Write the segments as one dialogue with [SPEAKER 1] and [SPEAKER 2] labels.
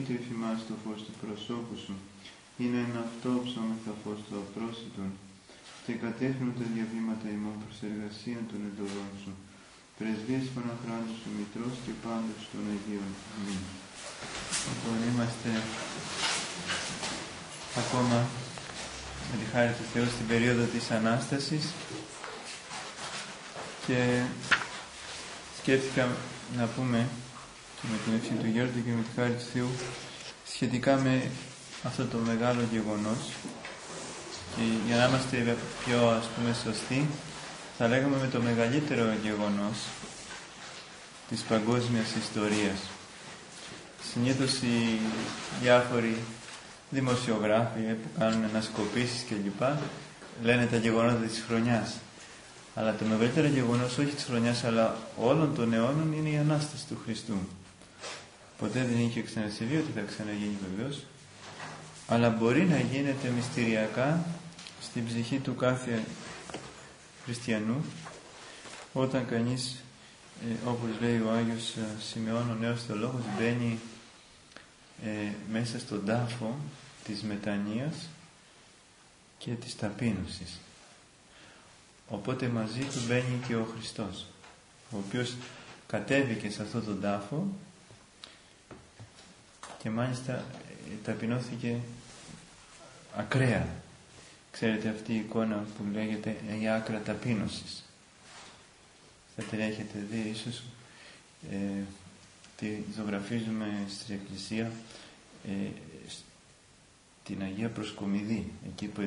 [SPEAKER 1] ήρθε εφημάς το φως του προσώπου σου, είναι ένα αυτόψωμεθα φως του απρόσιτον, και κατέχνουν τα διαβήματα ημών προς εργασία των εντολών σου. Πρεσβείες Παναχράντου σου, Μητρός και πάντως των Αγίων. Αμήν. Λοιπόν, είμαστε ακόμα με τη χάρη του Θεού στην περίοδο της Ανάστασης και σκέφτηκα να πούμε και με την ευχή του Γιώργου και με τη χάρη του Θεού σχετικά με αυτό το μεγάλο γεγονός, και για να είμαστε πιο σωστοί θα λέγαμε με το μεγαλύτερο γεγονός της παγκόσμιας ιστορίας. Συνήθως οι διάφοροι δημοσιογράφοι που κάνουν ανασκοπήσεις κλπ. Λένε τα γεγονότα της χρονιάς. Αλλά το μεγαλύτερο γεγονός, όχι της χρονιάς αλλά όλων των αιώνων, είναι η Ανάσταση του Χριστού. Ποτέ δεν είχε ξανασυμβεί, ότι θα ξαναγίνει βεβαίως, αλλά μπορεί να γίνεται μυστηριακά στην ψυχή του κάθε χριστιανού, όταν κανείς, όπως λέει ο Άγιος Σιμεών ο Νέος Θεολόγος, μπαίνει μέσα στον τάφο της μετανοίας και της ταπείνωσης. Οπότε μαζί του μπαίνει και ο Χριστός, ο οποίος κατέβηκε σε αυτόν τον τάφο και μάλιστα ταπεινώθηκε ακραία. Ξέρετε αυτή η εικόνα που λέγεται η άκρα ταπείνωσης. Θα την έχετε δει ίσως, τη ζωγραφίζουμε στην Εκκλησία, την Αγία Προσκομιδή, εκεί που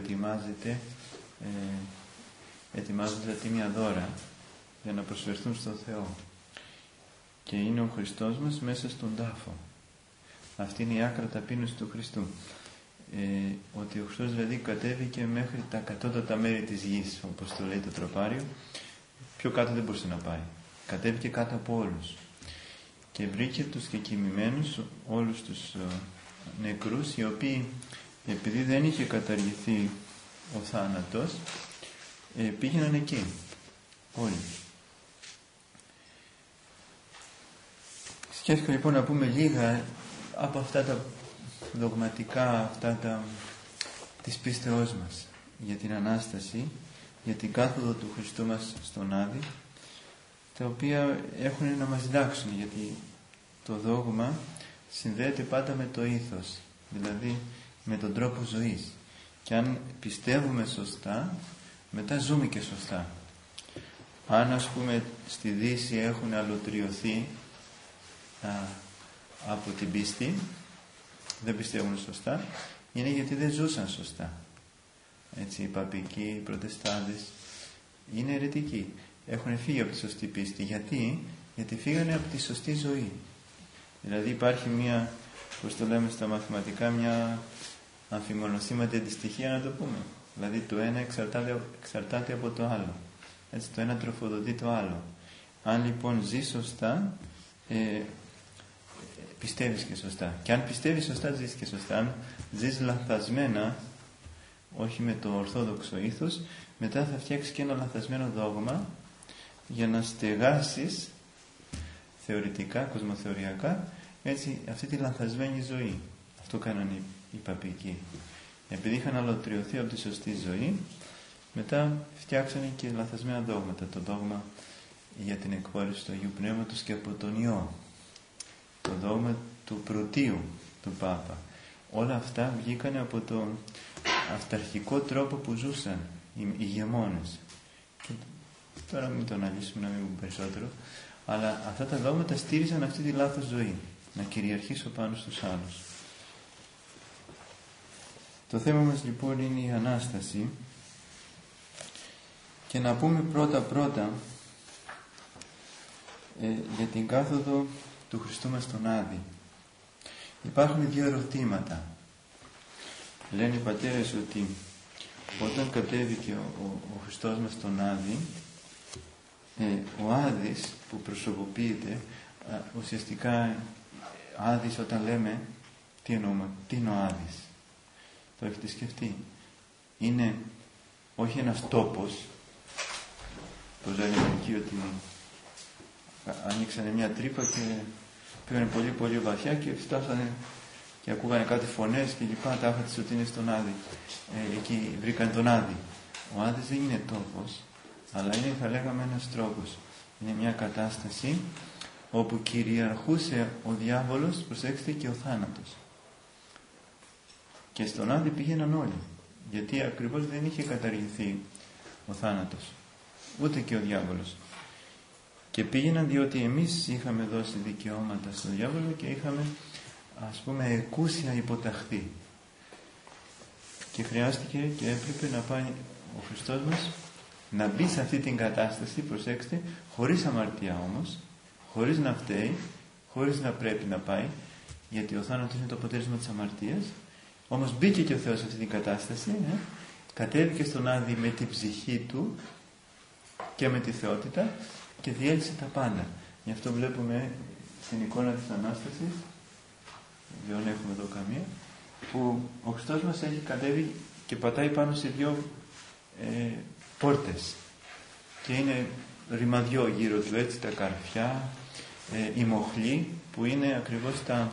[SPEAKER 1] ετοιμάζονται τα τίμια δώρα για να προσφερθούν στον Θεό. Και είναι ο Χριστός μας μέσα στον τάφο. Αυτή είναι η άκρα ταπείνωση του Χριστού. Ότι ο Χριστός δηλαδή κατέβηκε μέχρι τα κατώτατα μέρη της γης, όπως το λέει το τροπάριο. Πιο κάτω δεν μπορούσε να πάει. Κατέβηκε κάτω από όλους και βρήκε τους και κοιμημένους, όλους τους νεκρούς, οι οποίοι, επειδή δεν είχε καταργηθεί ο θάνατος, πήγαιναν εκεί όλοι. Σκέφτηκα λοιπόν να πούμε λίγα από αυτά τα δογματικά, της πίστεώς μας για την Ανάσταση, για την κάθοδο του Χριστού μας στον Άδη, τα οποία έχουν να μας διδάξουν, γιατί το δόγμα συνδέεται πάντα με το ήθος, δηλαδή με τον τρόπο ζωής, και αν πιστεύουμε σωστά μετά ζούμε και σωστά. Αν ας πούμε στη Δύση έχουν αλωτριωθεί από την πίστη, δεν πιστεύουν σωστά, είναι γιατί δεν ζούσαν σωστά. Έτσι, οι παπικοί, οι προτεστάντες είναι αιρετικοί. Έχουν φύγει από τη σωστή πίστη. Γιατί φύγανε από τη σωστή ζωή. Δηλαδή υπάρχει μια, πώς το λέμε στα μαθηματικά, μια αμφιμονωσίματη αντιστοιχεία, να το πούμε. Δηλαδή το ένα εξαρτάται από το άλλο. Έτσι, το ένα τροφοδοτεί το άλλο. Αν λοιπόν ζεις σωστά, πιστεύεις και σωστά. Και αν πιστεύεις σωστά, ζεις και σωστά. Αν ζεις λανθασμένα, όχι με το ορθόδοξο ήθος, μετά θα φτιάξεις και ένα λανθασμένο δόγμα για να στεγάσεις θεωρητικά, κοσμοθεωριακά, έτσι, αυτή τη λανθασμένη ζωή. Αυτό κάνανε οι παπικοί. Επειδή είχαν αλωτριωθεί από τη σωστή ζωή, μετά φτιάξανε και λανθασμένα δόγματα. Το δόγμα για την εκχώρηση του Αγίου Πνεύματος και από τον Υιό. Το δόγμα του πρωτείου του Πάπα. Όλα αυτά βγήκανε από τον αυταρχικό τρόπο που ζούσαν οι ηγεμόνες. Και τώρα μην το αναλύσουμε, να μην πούμε περισσότερο, αλλά αυτά τα δόγματα στήριζαν αυτή τη λάθος ζωή. Να κυριαρχήσω πάνω στους άλλους. Το θέμα μας λοιπόν είναι η Ανάσταση, και να πούμε πρώτα για την κάθοδο του Χριστού μας στον Άδη. Υπάρχουν δύο ερωτήματα. Λένε οι πατέρες ότι όταν κατέβηκε ο Χριστός μας στον Άδη, ο Άδης που προσωποποιείται, ουσιαστικά Άδης, όταν λέμε, τι εννοούμε, τι είναι ο Άδης? Το έχετε σκεφτεί? Είναι όχι ένας τόπος, πως λένε εκεί, ότι ανοίξανε μια τρύπα και πήγανε πολύ πολύ βαθιά και φτάσανε και ακούγανε κάτι φωνές και λοιπά, τάχατες ότι είναι στον Άδη. Εκεί βρήκαν τον Άδη. Ο Άδης δεν είναι τόπος, αλλά είναι, θα λέγαμε, ένας τρόπος. Είναι μια κατάσταση όπου κυριαρχούσε ο διάβολος, προσέξτε, και ο θάνατος. Και στον Άδη πήγαιναν όλοι, γιατί ακριβώς δεν είχε καταργηθεί ο θάνατος, ούτε και ο διάβολος. Και πήγαιναν διότι εμείς είχαμε δώσει δικαιώματα στον διάβολο και είχαμε, ας πούμε, εκούσια υποταχθεί. Και χρειάστηκε και έπρεπε να πάει ο Χριστός μας να μπει σε αυτή την κατάσταση, προσέξτε, χωρίς αμαρτία όμως, χωρίς να φταίει, χωρίς να πρέπει να πάει, γιατί ο θάνατος είναι το αποτέλεσμα της αμαρτίας. Όμως μπήκε και ο Θεός σε αυτή την κατάσταση, κατέβηκε στον Άδη με την ψυχή του και με τη θεότητα και διέλυσε τα πάντα. Γι' αυτό βλέπουμε στην εικόνα της Ανάστασης, δεν έχουμε εδώ καμία, που ο Χριστός μας έχει κατέβει και πατάει πάνω σε δύο πόρτες και είναι ρημαδιό γύρω του, έτσι, τα καρφιά, οι μοχλοί, που είναι ακριβώς τα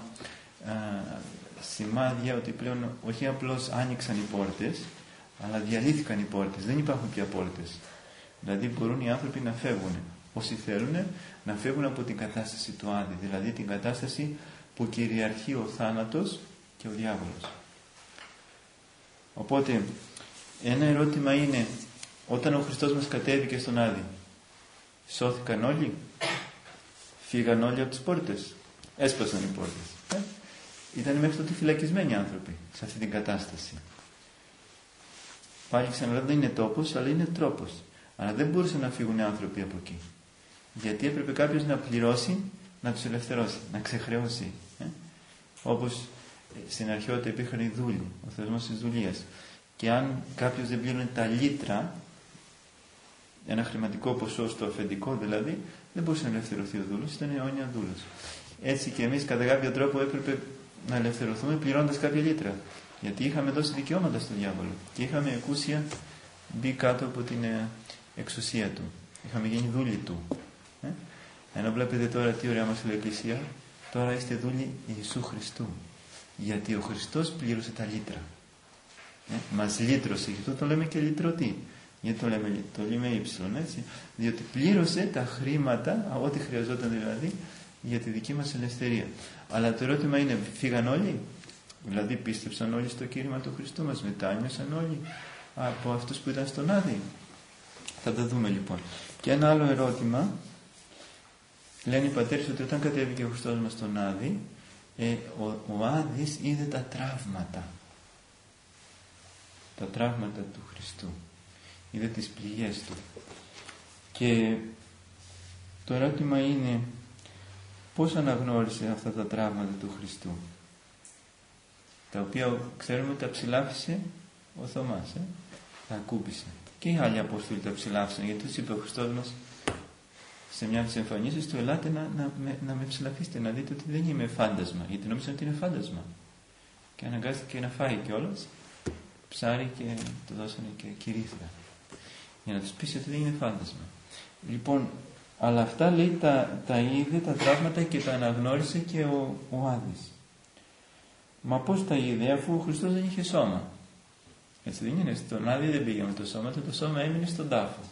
[SPEAKER 1] σημάδια ότι πλέον όχι απλώς άνοιξαν οι πόρτες, αλλά διαλύθηκαν οι πόρτες, δεν υπάρχουν πια πόρτες. Δηλαδή μπορούν οι άνθρωποι να φεύγουν, όσοι θέλουν, να φεύγουν από την κατάσταση του Άδη, δηλαδή την κατάσταση που κυριαρχεί ο θάνατος και ο διάβολος. Οπότε ένα ερώτημα είναι, όταν ο Χριστός μας κατέβηκε στον Άδη, σώθηκαν όλοι, φύγαν όλοι από τις πόρτες, έσπασαν οι πόρτες. Ήταν μέχρι τότε φυλακισμένοι άνθρωποι σε αυτή την κατάσταση. Πάλι ξαναλέω, δεν είναι τόπος, αλλά είναι τρόπος. Αλλά δεν μπορούσαν να φύγουν άνθρωποι από εκεί. Γιατί έπρεπε κάποιος να πληρώσει, να τους ελευθερώσει, να ξεχρεώσει. Όπως στην αρχαιότητα υπήρχαν οι δούλοι, ο θεσμός της δουλείας. Και αν κάποιος δεν πλήρωνε τα λίτρα, ένα χρηματικό ποσό στο αφεντικό δηλαδή, δεν μπορούσε να ελευθερωθεί ο δούλος, ήταν αιώνια δούλος. Έτσι και εμείς κατά κάποιο τρόπο έπρεπε να ελευθερωθούμε πληρώνοντας κάποια λίτρα. Γιατί είχαμε δώσει δικαιώματα στον διάβολο και είχαμε εκούσια μπει κάτω από την εξουσία του. Είχαμε γίνει δούλοι του. Ενώ βλέπετε τώρα τι ωραία μας λέει η Εκκλησία, τώρα είστε δούλοι Ιησού Χριστού. Γιατί ο Χριστός πλήρωσε τα λίτρα. Μας λύτρωσε, γι' αυτό το λέμε και λυτρωτή. Γιατί το λέμε ύψιλον, έτσι. Διότι πλήρωσε τα χρήματα, ό,τι χρειαζόταν δηλαδή, για τη δική μας ελευθερία. Αλλά το ερώτημα είναι, φύγαν όλοι? Δηλαδή πίστεψαν όλοι στο κήρυγμα του Χριστού μας, μετάνιωσαν όλοι από αυτούς που ήταν στον Άδη? Θα το δούμε λοιπόν. Και ένα άλλο ερώτημα, λένε οι πατέρες ότι όταν κατέβηκε ο Χριστός μας στον Άδη, ο Άδης είδε τα τραύματα. Τα τραύματα του Χριστού. Είδε τις πληγές του. Και το ερώτημα είναι, πώς αναγνώρισε αυτά τα τραύματα του Χριστού, τα οποία ξέρουμε ότι τα ψηλάφισε ο Θωμάς, τα ακούμπησε. Και οι άλλοι Απόστολοι τα ψηλάφισαν, γιατί τους είπε ο Χριστός μας σε μια από τις εμφανίσεις του, ελάτε να με ψηλαφίσετε, να δείτε ότι δεν είμαι φάντασμα, γιατί νόμιζαν ότι είναι φάντασμα. Και αναγκάστηκε να φάει κιόλας ψάρι και του δώσανε και κυρίθρα, για να τους πείσει ότι δεν είναι φάντασμα. Λοιπόν, αλλά αυτά λέει τα είδε, τα τραύματα, και τα αναγνώρισε και ο Άδης. Μα πώς τα είδε, αφού ο Χριστός δεν είχε σώμα? Έτσι δεν είναι? Στον Άδη δεν πήγε με το σώμα του, το σώμα έμεινε στον τάφο.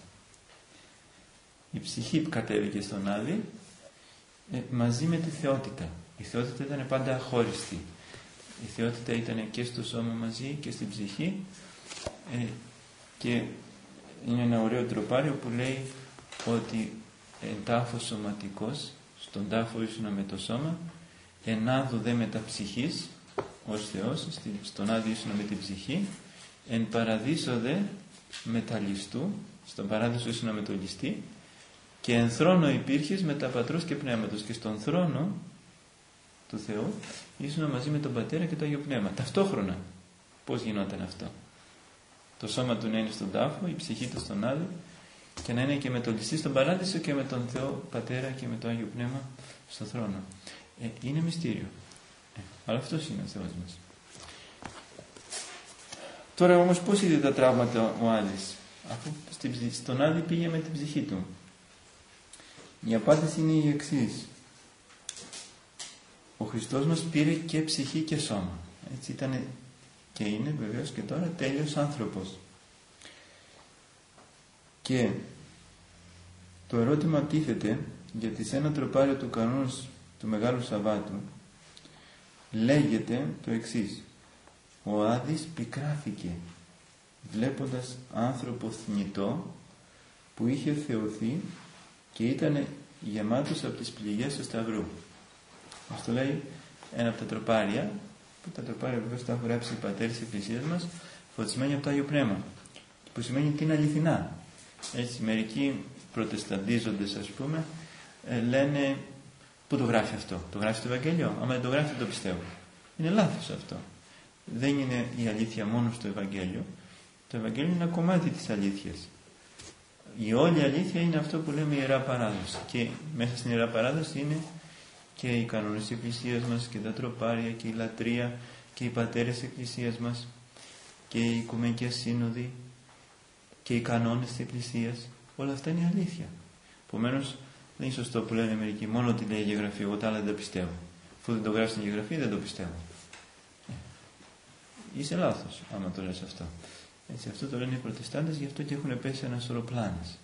[SPEAKER 1] Η ψυχή κατέβηκε στον Άδη μαζί με τη θεότητα. Η θεότητα ήταν πάντα αχώριστη. Η θεότητα ήταν και στο σώμα μαζί και στην ψυχή, και είναι ένα ωραίο τροπάριο που λέει ότι εν τάφος σωματικός, στον τάφο ήσουνα με το σώμα, εν άδου δε με τα ψυχής, ως Θεός, στον Άδη ήσουνα με την ψυχή, εν παραδείσο δε με τα ληστού, στον παράδεισο ήσουνα με το ληστή, και εν θρόνο υπήρχες με τα πατρός και πνεύματος, και στον θρόνο του Θεού ήσουνα μαζί με τον Πατέρα και το Άγιο Πνεύμα. Ταυτόχρονα. Πώς γινόταν αυτό? Το σώμα του να είναι στον τάφο, η ψυχή του στον Άδη, και να είναι και με τον ληστή στον παράδεισο και με τον Θεό Πατέρα και με το Άγιο Πνεύμα στον θρόνο. Είναι μυστήριο. Αλλά αυτός είναι ο Θεός μας. Τώρα όμως πώς είδε τα τραύματα ο Άδης, αφού στον Άδη πήγε με την ψυχή του? Η απάντηση είναι η εξής. ο Χριστός μας πήρε και ψυχή και σώμα. Έτσι ήταν και είναι βεβαίως και τώρα τέλειος άνθρωπος. Και το ερώτημα τίθεται, γιατί σε ένα τροπάριο του κανόνος του Μεγάλου Σαββάτου λέγεται το εξής: ο Άδης πικράθηκε βλέποντας άνθρωπο θνητό που είχε θεωθεί και ήταν γεμάτος από τις πληγές του Σταυρού. Μας το λέει ένα από τα τροπάρια, που τα τροπάρια βεβαίως τα έχουν γράψει οι πατέρες της Εκκλησίας μας, φωτισμένοι από το Άγιο Πνεύμα, που σημαίνει ότι είναι αληθινά. Έτσι, μερικοί προτεσταντίζοντες, ας πούμε, λένε, πού το γράφει αυτό? Το γράφει στο Ευαγγέλιο? Άμα δεν το γράφει, δεν το πιστεύω. Είναι λάθος αυτό. Δεν είναι η αλήθεια μόνο στο Ευαγγέλιο. Το Ευαγγέλιο είναι ένα κομμάτι της αλήθειας. Η όλη αλήθεια είναι αυτό που λέμε Ιερά Παράδοση. Και μέσα στην Ιερά Παράδοση είναι και οι κανόνες της Εκκλησίας μας και τα τροπάρια και η λατρεία και οι πατέρες της Εκκλησίας μας και οι Οικουμενικές Σύνοδοι και οι κανόνες της Εκκλησίας. Όλα αυτά είναι αλήθεια. Επομένως, δεν είναι σωστό που λένε μερικοί μόνο ότι λέει η Αγιογραφία, εγώ τα άλλα δεν τα πιστεύω. Αφού δεν το γράφει στην Αγιογραφία, δεν το πιστεύω. Είσαι λάθος άμα το λες αυτό. Έτσι, αυτό το λένε οι Προτεστάντες, γι' αυτό και έχουν πέσει ένα σωρό πλάνες.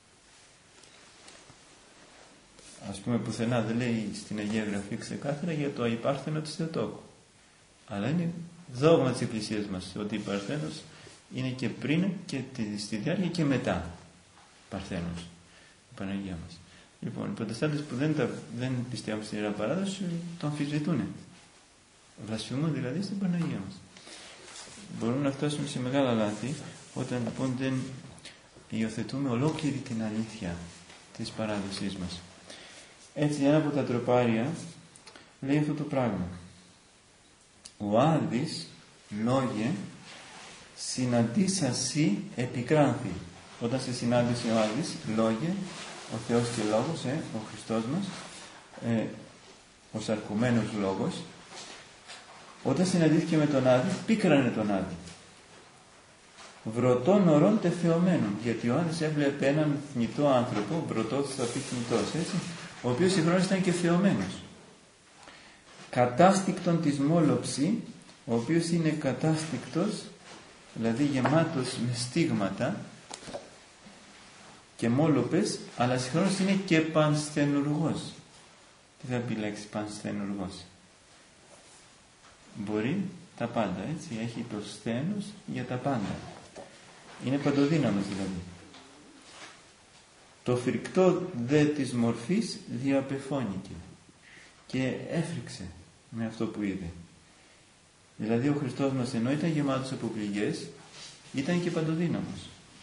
[SPEAKER 1] Ας πούμε, πουθενά δεν λέει στην Αγία Γραφή ξεκάθαρα για το αϊπάρθενο της Θεοτόκου. Αλλά είναι δόγμα της Εκκλησίας μας ότι η Παρθένος είναι και πριν και στη διάρκεια και μετά Παρθένος, η Παναγία μας. Λοιπόν, οι Προτεστάντες που δεν πιστεύουν στην Ιερά Παράδοση το αμφισβητούν. Βλασφημούν δηλαδή στην Παναγία μας. Μπορούμε να φτάσουμε σε μεγάλα λάθη όταν λοιπόν δεν υιοθετούμε ολόκληρη την αλήθεια της παράδοσής μας. Έτσι, ένα από τα τροπάρια λέει αυτό το πράγμα: ο Άδης λόγε συναντήσασι επικράνθη. Όταν σε συνάντησε ο Άδης λόγε, ο Θεός και Λόγος, ο Χριστός μας, ο σαρκωμένος Λόγος, όταν συναντήθηκε με τον Άδη, πίκρανε τον Άδη. Βρωτών ορών τεθεωμένων, γιατί ο Άδης έβλεπε έναν θνητό άνθρωπο, βρωτός θα πει θνητός, έτσι, ο οποίος συγχρόνως ήταν και θεωμένος. Κατάστικτον της μόλοψη, ο οποίος είναι κατάστικτος, δηλαδή γεμάτος με στίγματα και μόλοπες, αλλά συγχρόνως είναι και πανσθενουργός. Τι θα πει η λέξη πανσθενουργός? Μπορεί τα πάντα, έτσι, έχει το σθένος για τα πάντα. Είναι παντοδύναμος δηλαδή. Το φρικτό δε της μορφής διαπεφώνηκε και έφρυξε με αυτό που είδε. Δηλαδή ο Χριστός μας, ενώ ήταν γεμάτος από πληγές, ήταν και παντοδύναμος.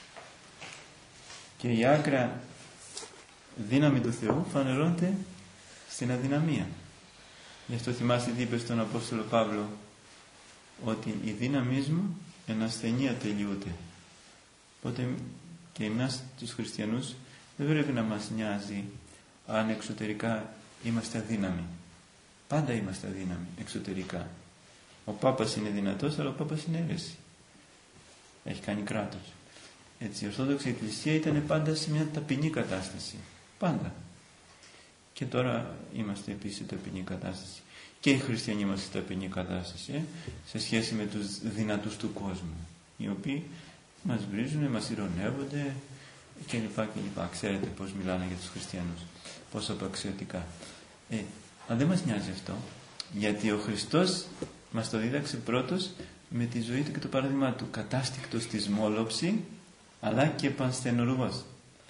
[SPEAKER 1] Και η άκρα δύναμη του Θεού φανερώνεται στην αδυναμία. Γι' αυτό θυμάστε τι είπε στον Απόστολο Παύλο, ότι η δύναμή μου εν ασθενεία τελειούται. Οπότε και εμάς τους χριστιανούς δεν πρέπει να μας νοιάζει αν εξωτερικά είμαστε αδύναμοι. Πάντα είμαστε αδύναμοι εξωτερικά. Ο Πάπας είναι δυνατός, αλλά ο Πάπας είναι αίρεση. Έχει κάνει κράτος. Έτσι, η Ορθόδοξη Εκκλησία ήταν πάντα σε μια ταπεινή κατάσταση. Πάντα. Και τώρα είμαστε επίσης σε ταπεινή κατάσταση. Και οι χριστιανοί είμαστε σε ταπεινή κατάσταση, σε σχέση με τους δυνατούς του κόσμου, οι οποίοι μας βρίζουν, μας ειρωνεύονται κλπ. Ξέρετε πώς μιλάνε για τους χριστιανούς, πόσο απαξιωτικά. Αν δεν μας νοιάζει αυτό, γιατί ο Χριστός μας το δίδαξε πρώτος με τη ζωή του και το παράδειγμα του, κατάστικτος της μόλοψη, αλλά και πανσθενουργός.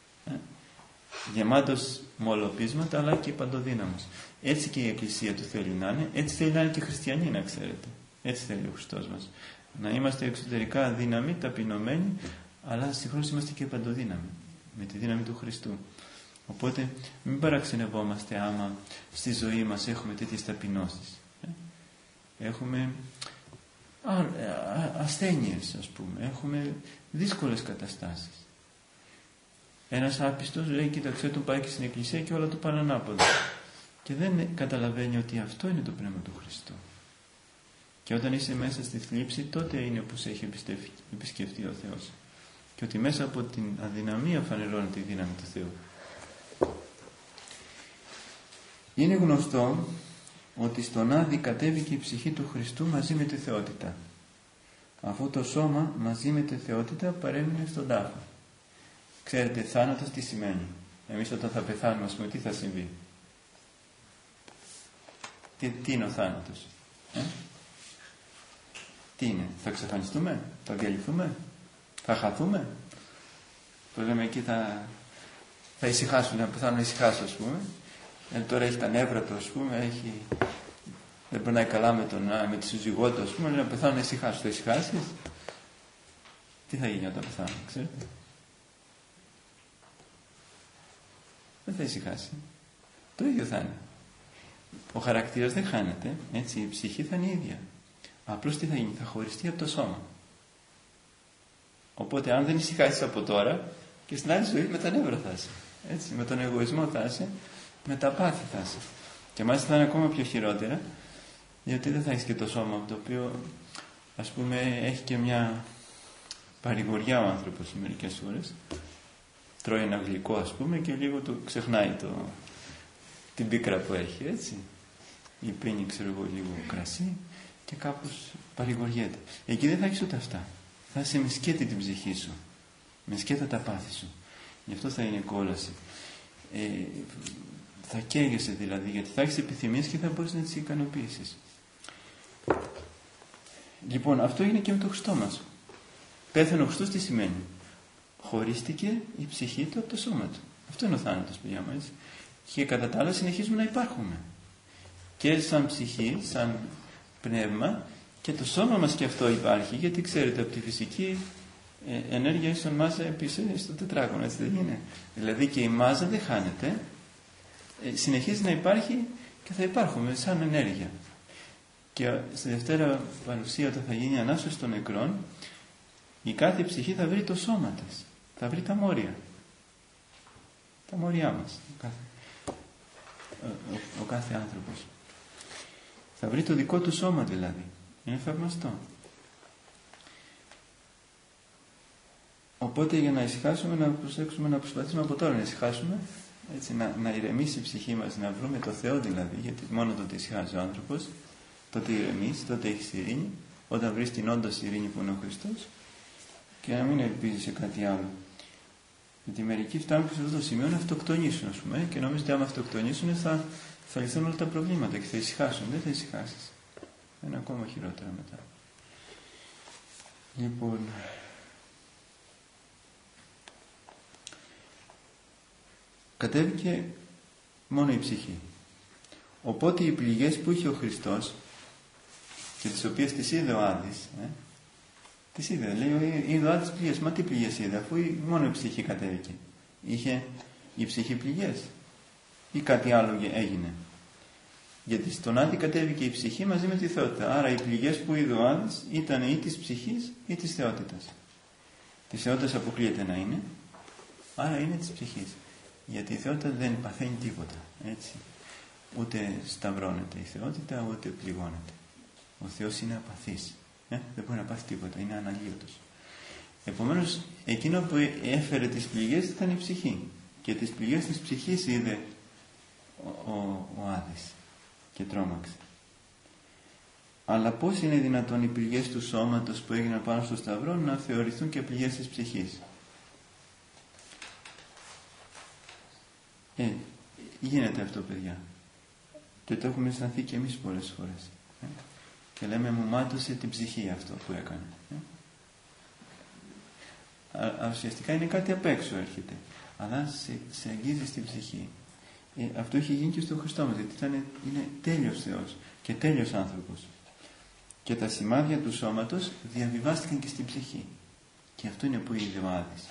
[SPEAKER 1] Γεμάτος μολοπίσματα, αλλά και παντοδύναμος. Έτσι και η Εκκλησία του θέλει να είναι, έτσι θέλει να είναι και οι χριστιανοί, να ξέρετε. Έτσι θέλει ο Χριστός μας. Να είμαστε εξωτερικά αδύναμοι, ταπεινωμένοι, αλλά συγχρόνως είμαστε και παντοδύναμοι, με τη δύναμη του Χριστού. Οπότε μην παραξενευόμαστε άμα στη ζωή μας έχουμε τέτοιες ταπεινώσεις. Έχουμε ασθένειες, ας πούμε, έχουμε δύσκολες καταστάσεις. Ένας άπιστος λέει, κοίταξε, τον πάει και στην Εκκλησία και όλα του πάνε ανάποδα. Και δεν καταλαβαίνει ότι αυτό είναι το Πνεύμα του Χριστού. Και όταν είσαι μέσα στη θλίψη, τότε είναι που σε έχει επισκεφτεί ο Θεός. Και ότι μέσα από την αδυναμία φανερώνεται η δύναμη του Θεού. Είναι γνωστό ότι στον Άδη κατέβηκε η ψυχή του Χριστού μαζί με τη θεότητα, αφού το σώμα μαζί με τη θεότητα παρέμεινε στον τάφο. Ξέρετε, θάνατος τι σημαίνει? Εμείς όταν θα πεθάνουμε, ας πούμε, τι θα συμβεί? Τι είναι ο θάνατος? Τι είναι? Θα εξαφανιστούμε? Θα διαλυθούμε? Θα χαθούμε? Το λέμε εκεί, θα ησυχάσουν, να πεθάνουν να ησυχάσουν, ας πούμε. Τώρα έχει τα νεύρα του, ας πούμε, δεν περνάει καλά με τη σύζυγό του, ας πούμε, λέει να πεθάνουν να ησυχάσουν. Θα ησυχάσεις? Τι θα γίνει όταν πεθάνουν, ξέρετε? Δεν θα ησυχάσει. Το ίδιο θα είναι. Ο χαρακτήρας δεν χάνεται, έτσι, η ψυχή θα είναι η ίδια. Απλώς τι θα γίνει? Θα χωριστεί από το σώμα. Οπότε αν δεν ησυχάσεις από τώρα, και στην άλλη ζωή με τα νεύρα θα είσαι. Έτσι, με τον εγωισμό θα είσαι, με τα πάθη θα είσαι. Και μάλιστα θα είναι ακόμα πιο χειρότερα, γιατί δεν θα έχεις και το σώμα, το οποίο, ας πούμε, έχει και μια παρηγοριά ο άνθρωπος μερικές φορές. Τρώει ένα γλυκό, ας πούμε, και λίγο του ξεχνάει την πίκρα που έχει, έτσι. Ή πίνει, ξέρω εγώ, λίγο κρασί και κάπως παρηγοριέται. Εκεί δεν θα έχεις ούτε αυτά. Θα είσαι με σκέτη την ψυχή σου, με σκέτα τα πάθη σου. Γι' αυτό θα είναι κόλαση. Θα καίγεσαι δηλαδή, γιατί θα έχεις επιθυμίες και θα μπορείς να τις ικανοποιήσεις. Λοιπόν, αυτό είναι και με το Χριστό μας. Πέθανε ο Χριστός, τι σημαίνει? Χωρίστηκε η ψυχή του από το σώμα του. Αυτό είναι ο θάνατος, παιδιά μας. Και κατά τα άλλα συνεχίζουμε να υπάρχουμε. Και σαν ψυχή, σαν πνεύμα, και το σώμα μας και αυτό υπάρχει, γιατί ξέρετε από τη φυσική ενέργεια ίσον μάζα επίσης στο τετράγωνο, έτσι δεν είναι? Δηλαδή και η μάζα δεν χάνεται, συνεχίζει να υπάρχει και θα υπάρχουμε σαν ενέργεια. Και στη Δευτέρα Παρουσία, όταν θα γίνει η Ανάσταση των νεκρών, η κάθε ψυχή θα βρει το σώμα της, θα βρει τα μόρια, τα μόρια μας, ο κάθε άνθρωπος θα βρει το δικό του σώμα δηλαδή. Είναι θαυμαστό. Οπότε για να ησυχάσουμε, να προσέξουμε, να προσπαθήσουμε από τώρα να ησυχάσουμε, έτσι, να ηρεμήσει η ψυχή μας, να βρούμε το Θεό δηλαδή, γιατί μόνο τότε ησυχάζει ο άνθρωπος, τότε ηρεμείς, τότε έχεις ειρήνη, όταν βρεις την όντως ειρήνη που είναι ο Χριστός, και να μην ελπίζεις σε κάτι άλλο. Γιατί μερικοί φτάνουν σε αυτό το σημείο να αυτοκτονήσουν, ας πούμε, και νομίζω ότι άμα αυτοκτονήσουν θα λυθούν όλα τα προβλήματα και θα ησυχάσουν. Δεν θα ησυχάσεις. Θα είναι ακόμα χειρότερα μετά. Λοιπόν, κατέβηκε μόνο η ψυχή. Οπότε οι πληγές που είχε ο Χριστός και τις οποίες τις είδε ο Άδης, τις είδε, λέει, είδε ο Άδης πληγές. Μα τι πληγές είδε, αφού μόνο η ψυχή κατέβηκε? Είχε η ψυχή πληγές ή κάτι άλλο έγινε? Γιατί στον Άδη κατέβηκε η ψυχή μαζί με τη θεότητα. Άρα οι πληγές που είδε ο Άδης ήταν ή της ψυχής ή της θεότητας. Της θεότητας αποκλείεται να είναι, άρα είναι της ψυχής. Γιατί η θεότητα δεν παθαίνει τίποτα, έτσι. Ούτε σταυρώνεται η θεότητα, ούτε πληγώνεται. Ο Θεός είναι απαθής. Δεν μπορεί να πάθει τίποτα, είναι αναλύωτος. Επομένως, εκείνο που έφερε τις πληγές ήταν η ψυχή. Και τις πληγές της ψυχής είδε ο Άδης και τρόμαξε. Αλλά πώς είναι δυνατόν οι πληγές του σώματος που έγιναν πάνω στο σταυρό να θεωρηθούν και πληγές της ψυχής? Γίνεται αυτό, παιδιά. Και το έχουμε αισθανθεί και εμείς πολλές φορές. Και λέμε, μου μάτωσε την ψυχή αυτό που έκανε. Ουσιαστικά είναι κάτι απ' έξω έρχεται. Αλλά σε αγγίζει στην ψυχή. Αυτό είχε γίνει και στον Χριστό μας, γιατί είναι τέλειος Θεός και τέλειος άνθρωπος. Και τα σημάδια του σώματος διαβιβάστηκαν και στην ψυχή. Και αυτό είναι που είδε ο Άδης.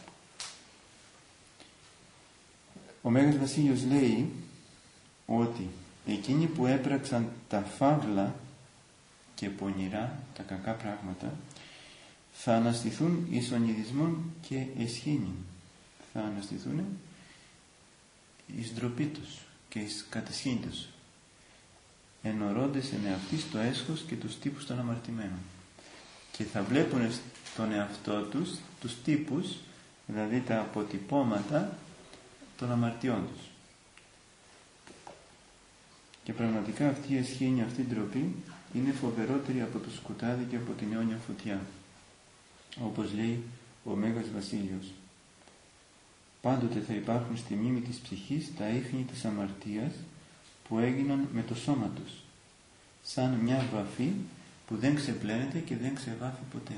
[SPEAKER 1] Ο Μέγας Βασίλειος λέει ότι εκείνοι που έπραξαν τα φαύλα και πονηρά, τα κακά πράγματα, θα αναστηθούν εις ονειδισμόν και εσχήνιν. Θα αναστηθούν εις ντροπή τους και εις κατεσχήνη τους, ενορώντες εν εαυτής το έσχος και τους τύπους των αμαρτημένων. Και θα βλέπουν στον εαυτό τους τους τύπους, δηλαδή τα αποτυπώματα των αμαρτιών τους. Και πραγματικά αυτή η ασχήνια, αυτή η ντροπή είναι φοβερότερη από το σκοτάδι και από την αιώνια φωτιά. Όπως λέει ο Μέγας Βασίλειος, πάντοτε θα υπάρχουν στη μνήμη της ψυχής τα ίχνη της αμαρτίας που έγιναν με το σώμα τους, σαν μια βαφή που δεν ξεπλένεται και δεν ξεβάφει ποτέ.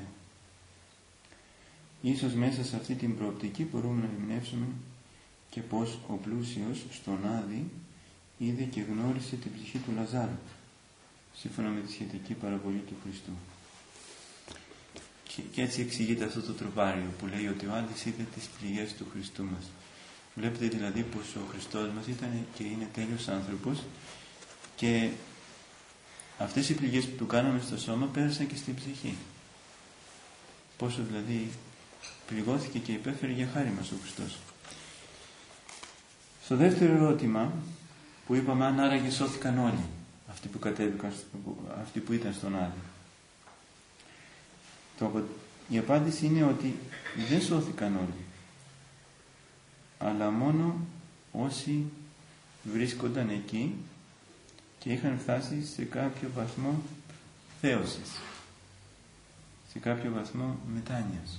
[SPEAKER 1] Ίσως μέσα σε αυτή την προοπτική μπορούμε να ερμηνεύσουμε και πως ο πλούσιος στον Άδη είδε και γνώρισε την ψυχή του Λαζάρου, σύμφωνα με τη σχετική παραβολή του Χριστού. Και έτσι εξηγείται αυτό το τροπάριο που λέει ότι ο Άδης είδε τις πληγές του Χριστού μας. Βλέπετε δηλαδή πως ο Χριστός μας ήταν και είναι τέλειος άνθρωπος και αυτές οι πληγές που του κάναμε στο σώμα πέρασαν και στην ψυχή. Πόσο δηλαδή πληγώθηκε και υπέφερε για χάρη μας ο Χριστός. Στο δεύτερο ερώτημα που είπαμε αν άραγε σώθηκαν όλοι αυτοί που κατέβηκαν, αυτοί που ήταν στον Άδη. Η απάντηση είναι ότι δεν σώθηκαν όλοι, αλλά μόνο όσοι βρίσκονταν εκεί και είχαν φτάσει σε κάποιο βαθμό θέωσης, σε κάποιο βαθμό μετάνοιας.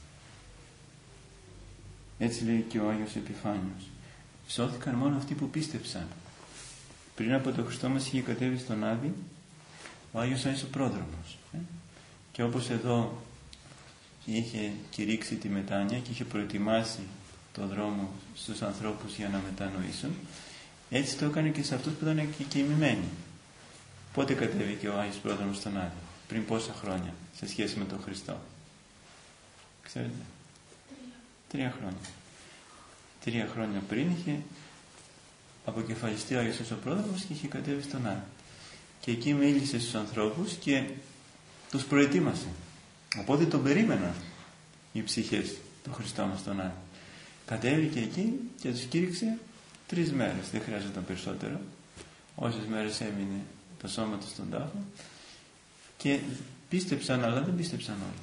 [SPEAKER 1] Έτσι λέει και ο Άγιος Επιφάνιος. Σώθηκαν μόνο αυτοί που πίστεψαν. Πριν από τον Χριστό μας είχε κατέβει στον Άδη ο Άγιος Άης ο Πρόδρομος. Και όπως εδώ είχε κηρύξει τη μετάνοια και είχε προετοιμάσει το δρόμο στους ανθρώπους για να μετανοήσουν, έτσι το έκανε και σε αυτούς που ήταν και κοιμημένοι. Πότε κατέβηκε ο Άγιος Πρόδρομος στον Άδη? Πριν πόσα χρόνια σε σχέση με τον Χριστό? Ξέρετε? 3 χρόνια. 3 χρόνια πριν είχε αποκεφαλιστεί ο Άγιος ο Πρόδρομος και είχε κατέβει στον Άδη. Και εκεί μίλησε στους ανθρώπους και τους προετοίμασε. Οπότε τον περίμεναν οι ψυχές του Χριστό μας στον Άδη. Κατέβηκε εκεί και τους κήρυξε 3 μέρες. Δεν χρειάζονταν περισσότερο. Όσες μέρες έμεινε το σώμα του στον τάφο. Και πίστεψαν, αλλά δεν πίστεψαν όλοι.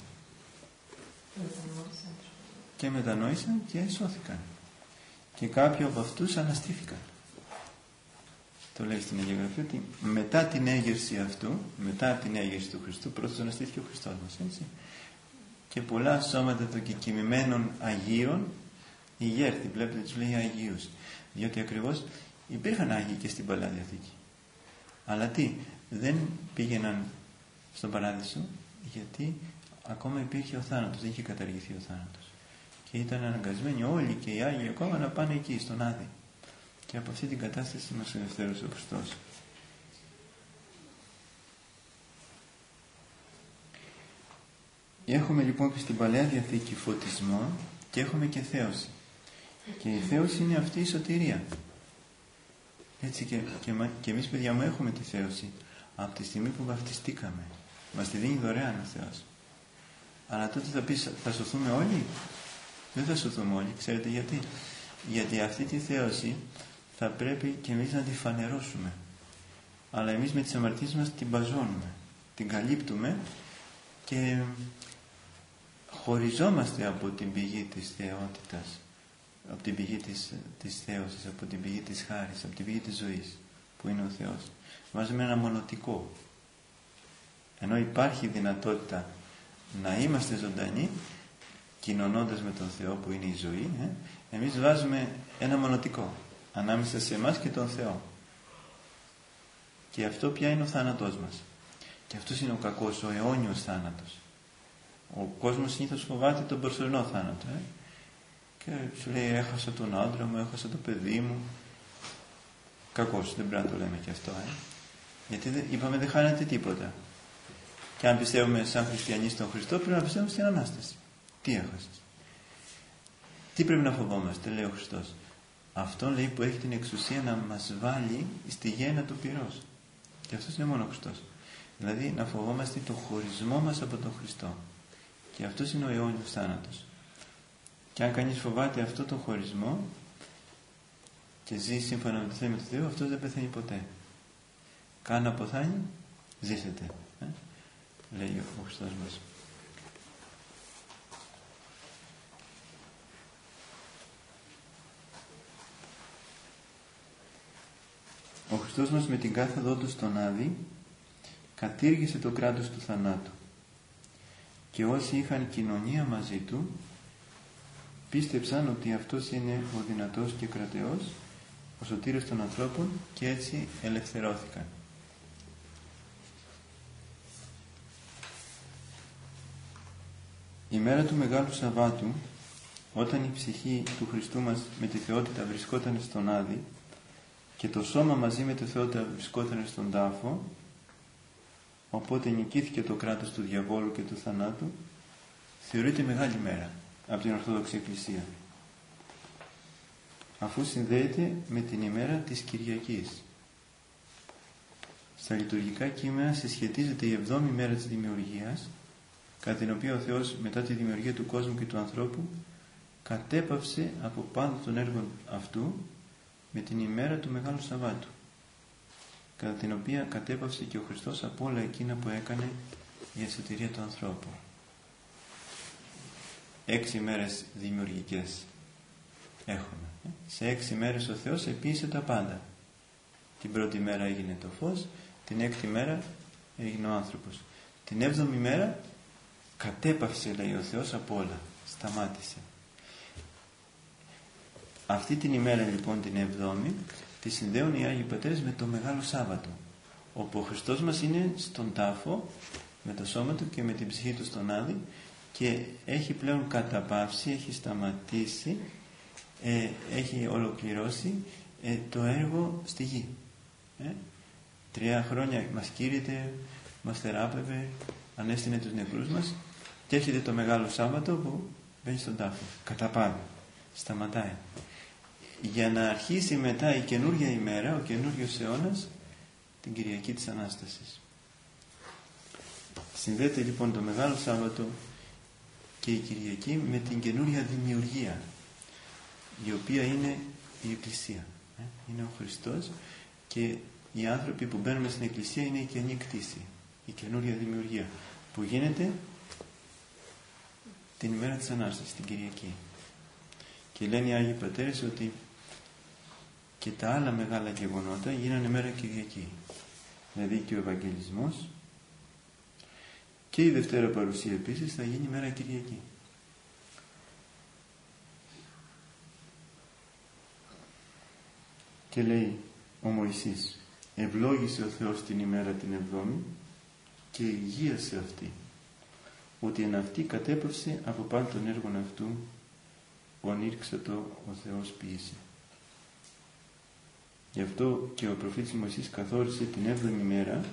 [SPEAKER 1] Και μετανόησαν και σώθηκαν. Και κάποιοι από αυτούς αναστήθηκαν. Το λέει στην Αγία Γραφή ότι μετά την έγερση αυτού, μετά την έγερση του Χριστού, πρώτος αναστήθηκε ο Χριστός μας, έτσι. Και πολλά σώματα των κεκοιμημένων Αγίων ηγέρθη, βλέπετε τους λέει Αγίους. Διότι ακριβώς υπήρχαν Άγιοι και στην Παλαιά Διαθήκη. Αλλά τι, δεν πήγαιναν στον Παράδεισο, γιατί ακόμα υπήρχε ο θάνατος, δεν είχε καταργηθεί ο θάνατος. Και ήταν αναγκασμένοι όλοι και οι Άγιοι ακόμα να πάνε εκεί, στον Άδη. Και από αυτή την κατάσταση μας ελευθέρωσε ο Χριστός. Έχουμε λοιπόν και στην Παλαιά Διαθήκη φωτισμό και έχουμε και θέωση. Και η θέωση είναι αυτή η σωτηρία. Έτσι και εμείς παιδιά μου έχουμε τη θέωση από τη στιγμή που βαφτιστήκαμε. Μας τη δίνει δωρεάν ο Θεός. Αλλά τότε θα πεις, θα σωθούμε όλοι? Δεν θα σωθούμε όλοι. Ξέρετε γιατί? Γιατί αυτή τη θέωση θα πρέπει και εμείς να τη φανερώσουμε. Αλλά εμείς με τις αμαρτίες μας την μπαζώνουμε, την καλύπτουμε και χωριζόμαστε από την πηγή της θεότητας, από την πηγή της θέωσης, από την πηγή της χάρης, από την πηγή της ζωής που είναι ο Θεός. Βάζουμε ένα μονοτικό. Ενώ υπάρχει δυνατότητα να είμαστε ζωντανοί κοινωνώντας με τον Θεό που είναι η ζωή, εμείς βάζουμε ένα μονοτικό ανάμεσα σε εμάς και τον Θεό. Και αυτό πια είναι ο θάνατός μας. Και αυτός είναι ο κακός, ο αιώνιος θάνατος. Ο κόσμος συνήθως φοβάται τον προσωρινό θάνατο. Και σου λέει έχασα τον άντρα μου, έχασα το παιδί μου. Κακός, δεν πρέπει να το λέμε και αυτό. Γιατί είπαμε δεν χάνεται τίποτα. Και αν πιστεύουμε σαν χριστιανοί στον Χριστό πρέπει να πιστεύουμε στην Ανάσταση. Τι έχασες? Τι πρέπει να φοβόμαστε, λέει ο Χριστός? Αυτόν λέει που έχει την εξουσία να μας βάλει στη γέννα του πυρός. Και αυτός είναι μόνο ο Χριστός. Δηλαδή να φοβόμαστε τον χωρισμό μας από τον Χριστό. Και αυτός είναι ο αιώνιος θάνατος. Και αν κανείς φοβάται αυτό τον χωρισμό και ζει σύμφωνα με το θέλημα του Θεού, αυτός δεν πεθαίνει ποτέ. Καν αποθάνει, ζήσετε. Λέει ο Χριστός μας. Ο Χριστός μας με την κάθοδό Του στον Άδη κατήργησε το κράτος του θανάτου, και όσοι είχαν κοινωνία μαζί Του πίστεψαν ότι Αυτός είναι ο δυνατός και κρατεός, ο σωτήρας των ανθρώπων, και έτσι ελευθερώθηκαν. Η μέρα του Μεγάλου Σαββάτου, όταν η ψυχή του Χριστού μας με τη θεότητα βρισκόταν στον Άδη και το σώμα μαζί με τη θεότητα βρισκόταν στον τάφο, οπότε νικήθηκε το κράτος του διαβόλου και του θανάτου, θεωρείται μεγάλη μέρα από την Ορθόδοξη Εκκλησία, αφού συνδέεται με την ημέρα της Κυριακής. Στα λειτουργικά κείμενα συσχετίζεται η 7η μέρα της δημιουργίας, κατά την οποία ο Θεός μετά τη δημιουργία του κόσμου και του ανθρώπου κατέπαυσε από πάνω των έργων αυτού με την ημέρα του Μεγάλου Σαββάτου, κατά την οποία κατέπαυσε και ο Χριστός από όλα εκείνα που έκανε για τη σωτηρία του ανθρώπου. 6 ημέρες δημιουργικές έχουμε. Σε 6 ημέρες ο Θεός επίησε τα πάντα. Την πρώτη μέρα έγινε το φως, την 6η μέρα έγινε ο άνθρωπος. Την 7η μέρα κατέπαυσε, λέει ο Θεός, από όλα. Σταμάτησε. Αυτή την ημέρα λοιπόν, την 7η, τη συνδέουν οι Άγιοι Πατέρες με το Μεγάλο Σάββατο, όπου ο Χριστός μας είναι στον τάφο με το σώμα Του και με την ψυχή Του στον Άδη, και έχει πλέον καταπαύσει, έχει σταματήσει, έχει ολοκληρώσει το έργο στη γη. 3 χρόνια μας κήρυτε, μας θεράπευε, ανέστηνε τους νεκρούς μας, και έρχεται το Μεγάλο Σάββατο που μπαίνει στον τάφο. Καταπάβει, σταματάει. Για να αρχίσει μετά η καινούργια ημέρα, ο καινούριος αιώνας, την Κυριακή της Ανάστασης. Συνδέεται λοιπόν το Μεγάλο Σάββατο και η Κυριακή με την καινούρια δημιουργία, η οποία είναι η Εκκλησία. Είναι ο Χριστός, και οι άνθρωποι που μπαίνουν στην Εκκλησία είναι η καινή κτήση, η καινούρια δημιουργία, που γίνεται την ημέρα της Ανάστασης, την Κυριακή. Και λένε οι Άγιοι Πατέρες ότι και τα άλλα μεγάλα γεγονότα γίνανε μέρα Κυριακή. Δηλαδή και ο Ευαγγελισμός και η Δευτέρα Παρουσία επίσης θα γίνει μέρα Κυριακή. Και λέει ο Μωυσής, ευλόγησε ο Θεός την ημέρα την 7η και υγείασε αυτή, ότι εν αυτή κατέπαυσε από πάνω των έργων αυτού, ονήρξε το ο Θεός ποιήσει. Γι' αυτό και ο προφήτης Μωυσής καθόρισε την 7η μέρα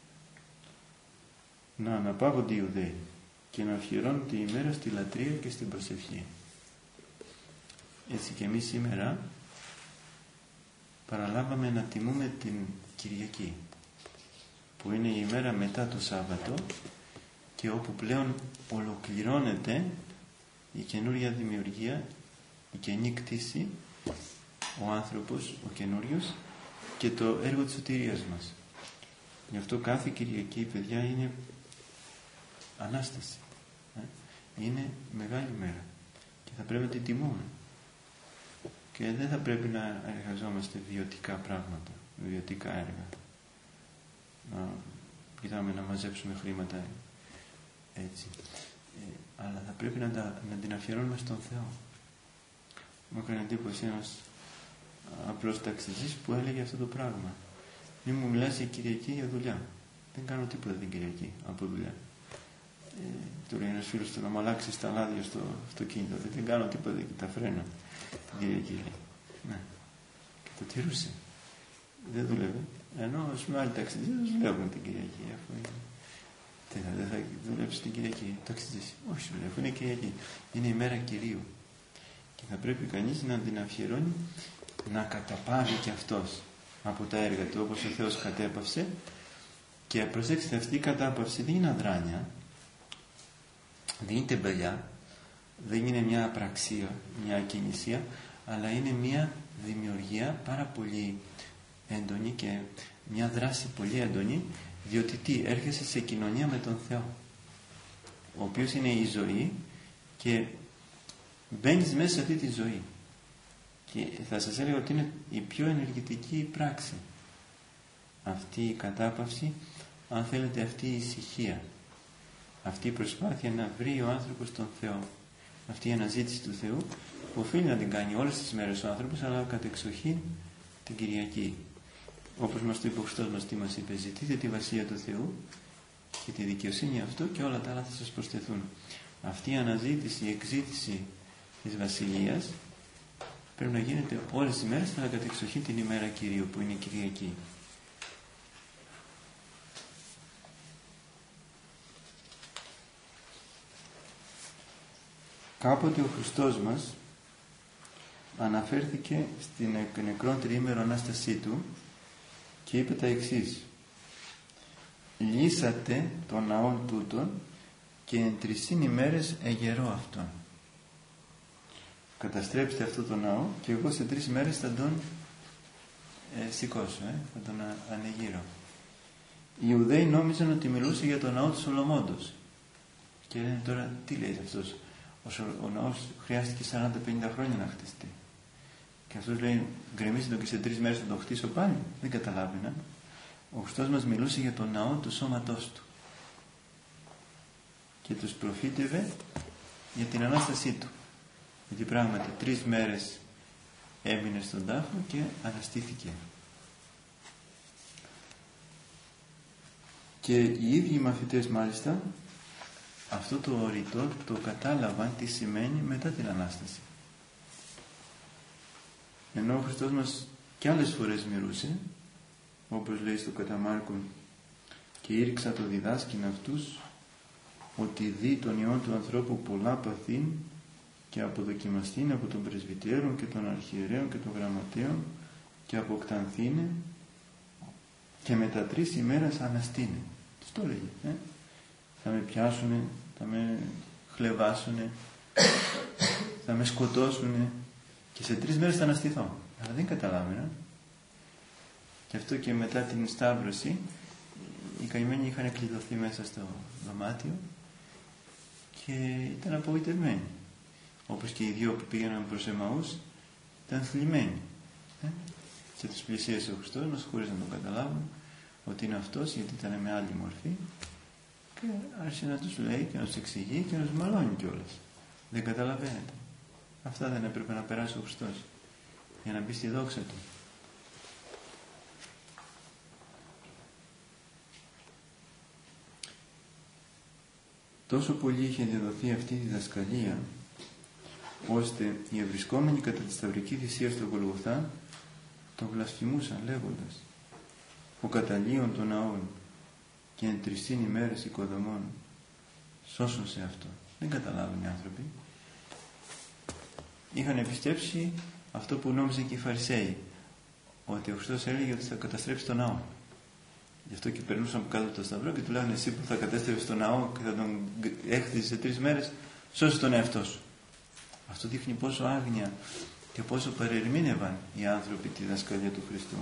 [SPEAKER 1] να αναπαύονται οι Ιουδαίοι και να αφιερώνονται η μέρα στη λατρεία και στην προσευχή. Έτσι και εμείς σήμερα παραλάβαμε να τιμούμε την Κυριακή, που είναι η ημέρα μετά το Σάββατο, και όπου πλέον ολοκληρώνεται η καινούρια δημιουργία, η καινή κτήση, ο άνθρωπος, ο καινούριος, και το έργο της σωτηρίας μας. Γι' αυτό κάθε Κυριακή, παιδιά, είναι Ανάσταση. Είναι μεγάλη μέρα και θα πρέπει να την τιμούμε. Και δεν θα πρέπει να εργαζόμαστε βιωτικά πράγματα, βιωτικά έργα. Να κοιτάμε να μαζέψουμε χρήματα έτσι. Αλλά θα πρέπει να την αφιερώνουμε στον Θεό. Μου έκανε εντύπωση ένας απλός ταξιτζής που έλεγε αυτό το πράγμα. Μη μου μιλάς για Κυριακή, για δουλειά. Δεν κάνω τίποτα την Κυριακή από δουλειά. Του λέει ένας φίλος του να μου αλλάξει τα λάδια στο αυτοκίνητο. Δεν κάνω τίποτα και τα φρένα την Κυριακή, λέει. Ναι. Και το τηρούσε. Δεν δούλευε. Ενώ ας πούμε άλλοι ταξιτζείς δουλεύουν την Κυριακή. Αφού είναι... Δεν θα δουλέψει την Κυριακή. Ταξιτζής. Όχι, σου λέει, αφού είναι Κυριακή. Είναι η μέρα Κυρίου. Και θα πρέπει κανείς να την αφιερώνει, να καταπάβει και αυτός από τα έργα του, όπως ο Θεός κατέπαυσε. Και προσέξτε, αυτή η κατάπαυση δεν είναι αδράνεια, δεν είναι τεμπελιά, δεν είναι μια απραξία, μια ακινησία, αλλά είναι μια δημιουργία πάρα πολύ έντονη και μια δράση πολύ έντονη, διότι τι, έρχεσαι σε κοινωνία με τον Θεό, ο οποίος είναι η ζωή, και μπαίνεις μέσα σε αυτή τη ζωή. Και θα σας έλεγα ότι είναι η πιο ενεργητική πράξη.
[SPEAKER 2] αυτή η κατάπαυση, αν θέλετε αυτή η ησυχία, αυτή η προσπάθεια να βρει ο άνθρωπος τον Θεό, αυτή η αναζήτηση του Θεού που οφείλει να την κάνει όλες τις μέρες ο άνθρωπος, αλλά κατεξοχήν την Κυριακή. Όπως μας το είπε ο Χριστός μας, τι μας είπε: ζητείτε τη βασιλεία του Θεού και τη δικαιοσύνη αυτού και όλα τα άλλα θα σας προσθεθούν. Αυτή η αναζήτηση, η εξήτηση της βασιλείας πρέπει να γίνεται όλες τις μέρες, αλλά κατεξοχήν την ημέρα Κυρίου που είναι η Κυριακή. Κάποτε ο Χριστός μας αναφέρθηκε στην νεκρόν τριήμερο Ανάστασή Του και είπε τα εξής: λύσατε τον ναόν τούτον και εν 3 ημέρες εγερώ αυτόν. Καταστρέψτε αυτό το ναό και εγώ σε 3 ημέρες θα τον σηκώσω, θα τον ανεγείρω. Οι Ιουδαίοι νόμιζαν ότι μιλούσε για τον ναό του Σολομώντος και λένε τώρα τι λέει αυτός, ο ναός χρειάστηκε 40-50 χρόνια να χτιστεί και αυτός λέει γκρεμίστε τον και σε 3 μέρες θα τον χτίσω πάλι. Δεν καταλάβαινα. Ο Χριστός μας μιλούσε για τον ναό του σώματός Του και τους προφήτευε για την Ανάστασή Του, γιατί πράγματι 3 μέρες έμεινε στον τάφο και αναστήθηκε. Και οι ίδιοι οι μαθητές μάλιστα αυτό το ρητό το κατάλαβαν τι σημαίνει μετά την Ανάσταση, ενώ ο Χριστός μας και άλλες φορές μοιρούσε, όπως λέει στο κατά Μάρκον, και ήρξα το διδάσκην αυτούς ότι δει τον Υιόν του ανθρώπου πολλά παθήν και αποδοκιμαστήν από τον πρεσβυτέρων και των αρχιερέων και των γραμματέων και αποκτανθήνε και μετά 3 ημέρας αναστήνε. Τους το έλεγε. Θα με πιάσουνε, θα με χλεβάσουνε, θα με σκοτώσουνε και σε 3 μέρες θα αναστηθώ. Αλλά δεν καταλάβαινα. Και αυτό και μετά την Σταύρωση οι καημένοι είχαν κλειδωθεί μέσα στο δωμάτιο και ήταν απογοητευμένοι. Όπως και οι 2 που πήγαιναν προς Εμαούς ήταν θλιμμένοι. Και τους πλησίασε ο Χριστός μας χωρίς να τον καταλάβουν ότι είναι αυτός, γιατί ήταν με άλλη μορφή, και άρχισε να τους λέει και να τους εξηγεί και να τους μαλώνει κιόλας. Δεν καταλαβαίνετε. Αυτά δεν έπρεπε να περάσει ο Χριστός για να μπει στη δόξα Του. Τόσο πολύ είχε διδοθεί αυτή η διδασκαλία, ώστε οι ευρισκόμενοι κατά τη σταυρική θυσία στο Γολγοθά τον βλασφημούσαν λέγοντας: ο καταλύων των ναών και εν 3 ημέρες οικοδομών σώσον σε αυτό. Δεν καταλάβουν οι άνθρωποι. Είχαν πιστέψει αυτό που νόμιζαν και οι Φαρισαίοι, ότι ο Χριστός έλεγε ότι θα καταστρέψει τον ναό. Γι' αυτό και περνούσαν από κάτω από το σταυρό και του λέγανε: εσύ που θα κατέστρεψες τον ναό και θα τον έχτιζες σε 3 μέρες, σώσε τον εαυτό σου. Αυτό δείχνει πόσο άγνοια και πόσο παρερμήνευαν οι άνθρωποι τη διδασκαλία του Χριστού.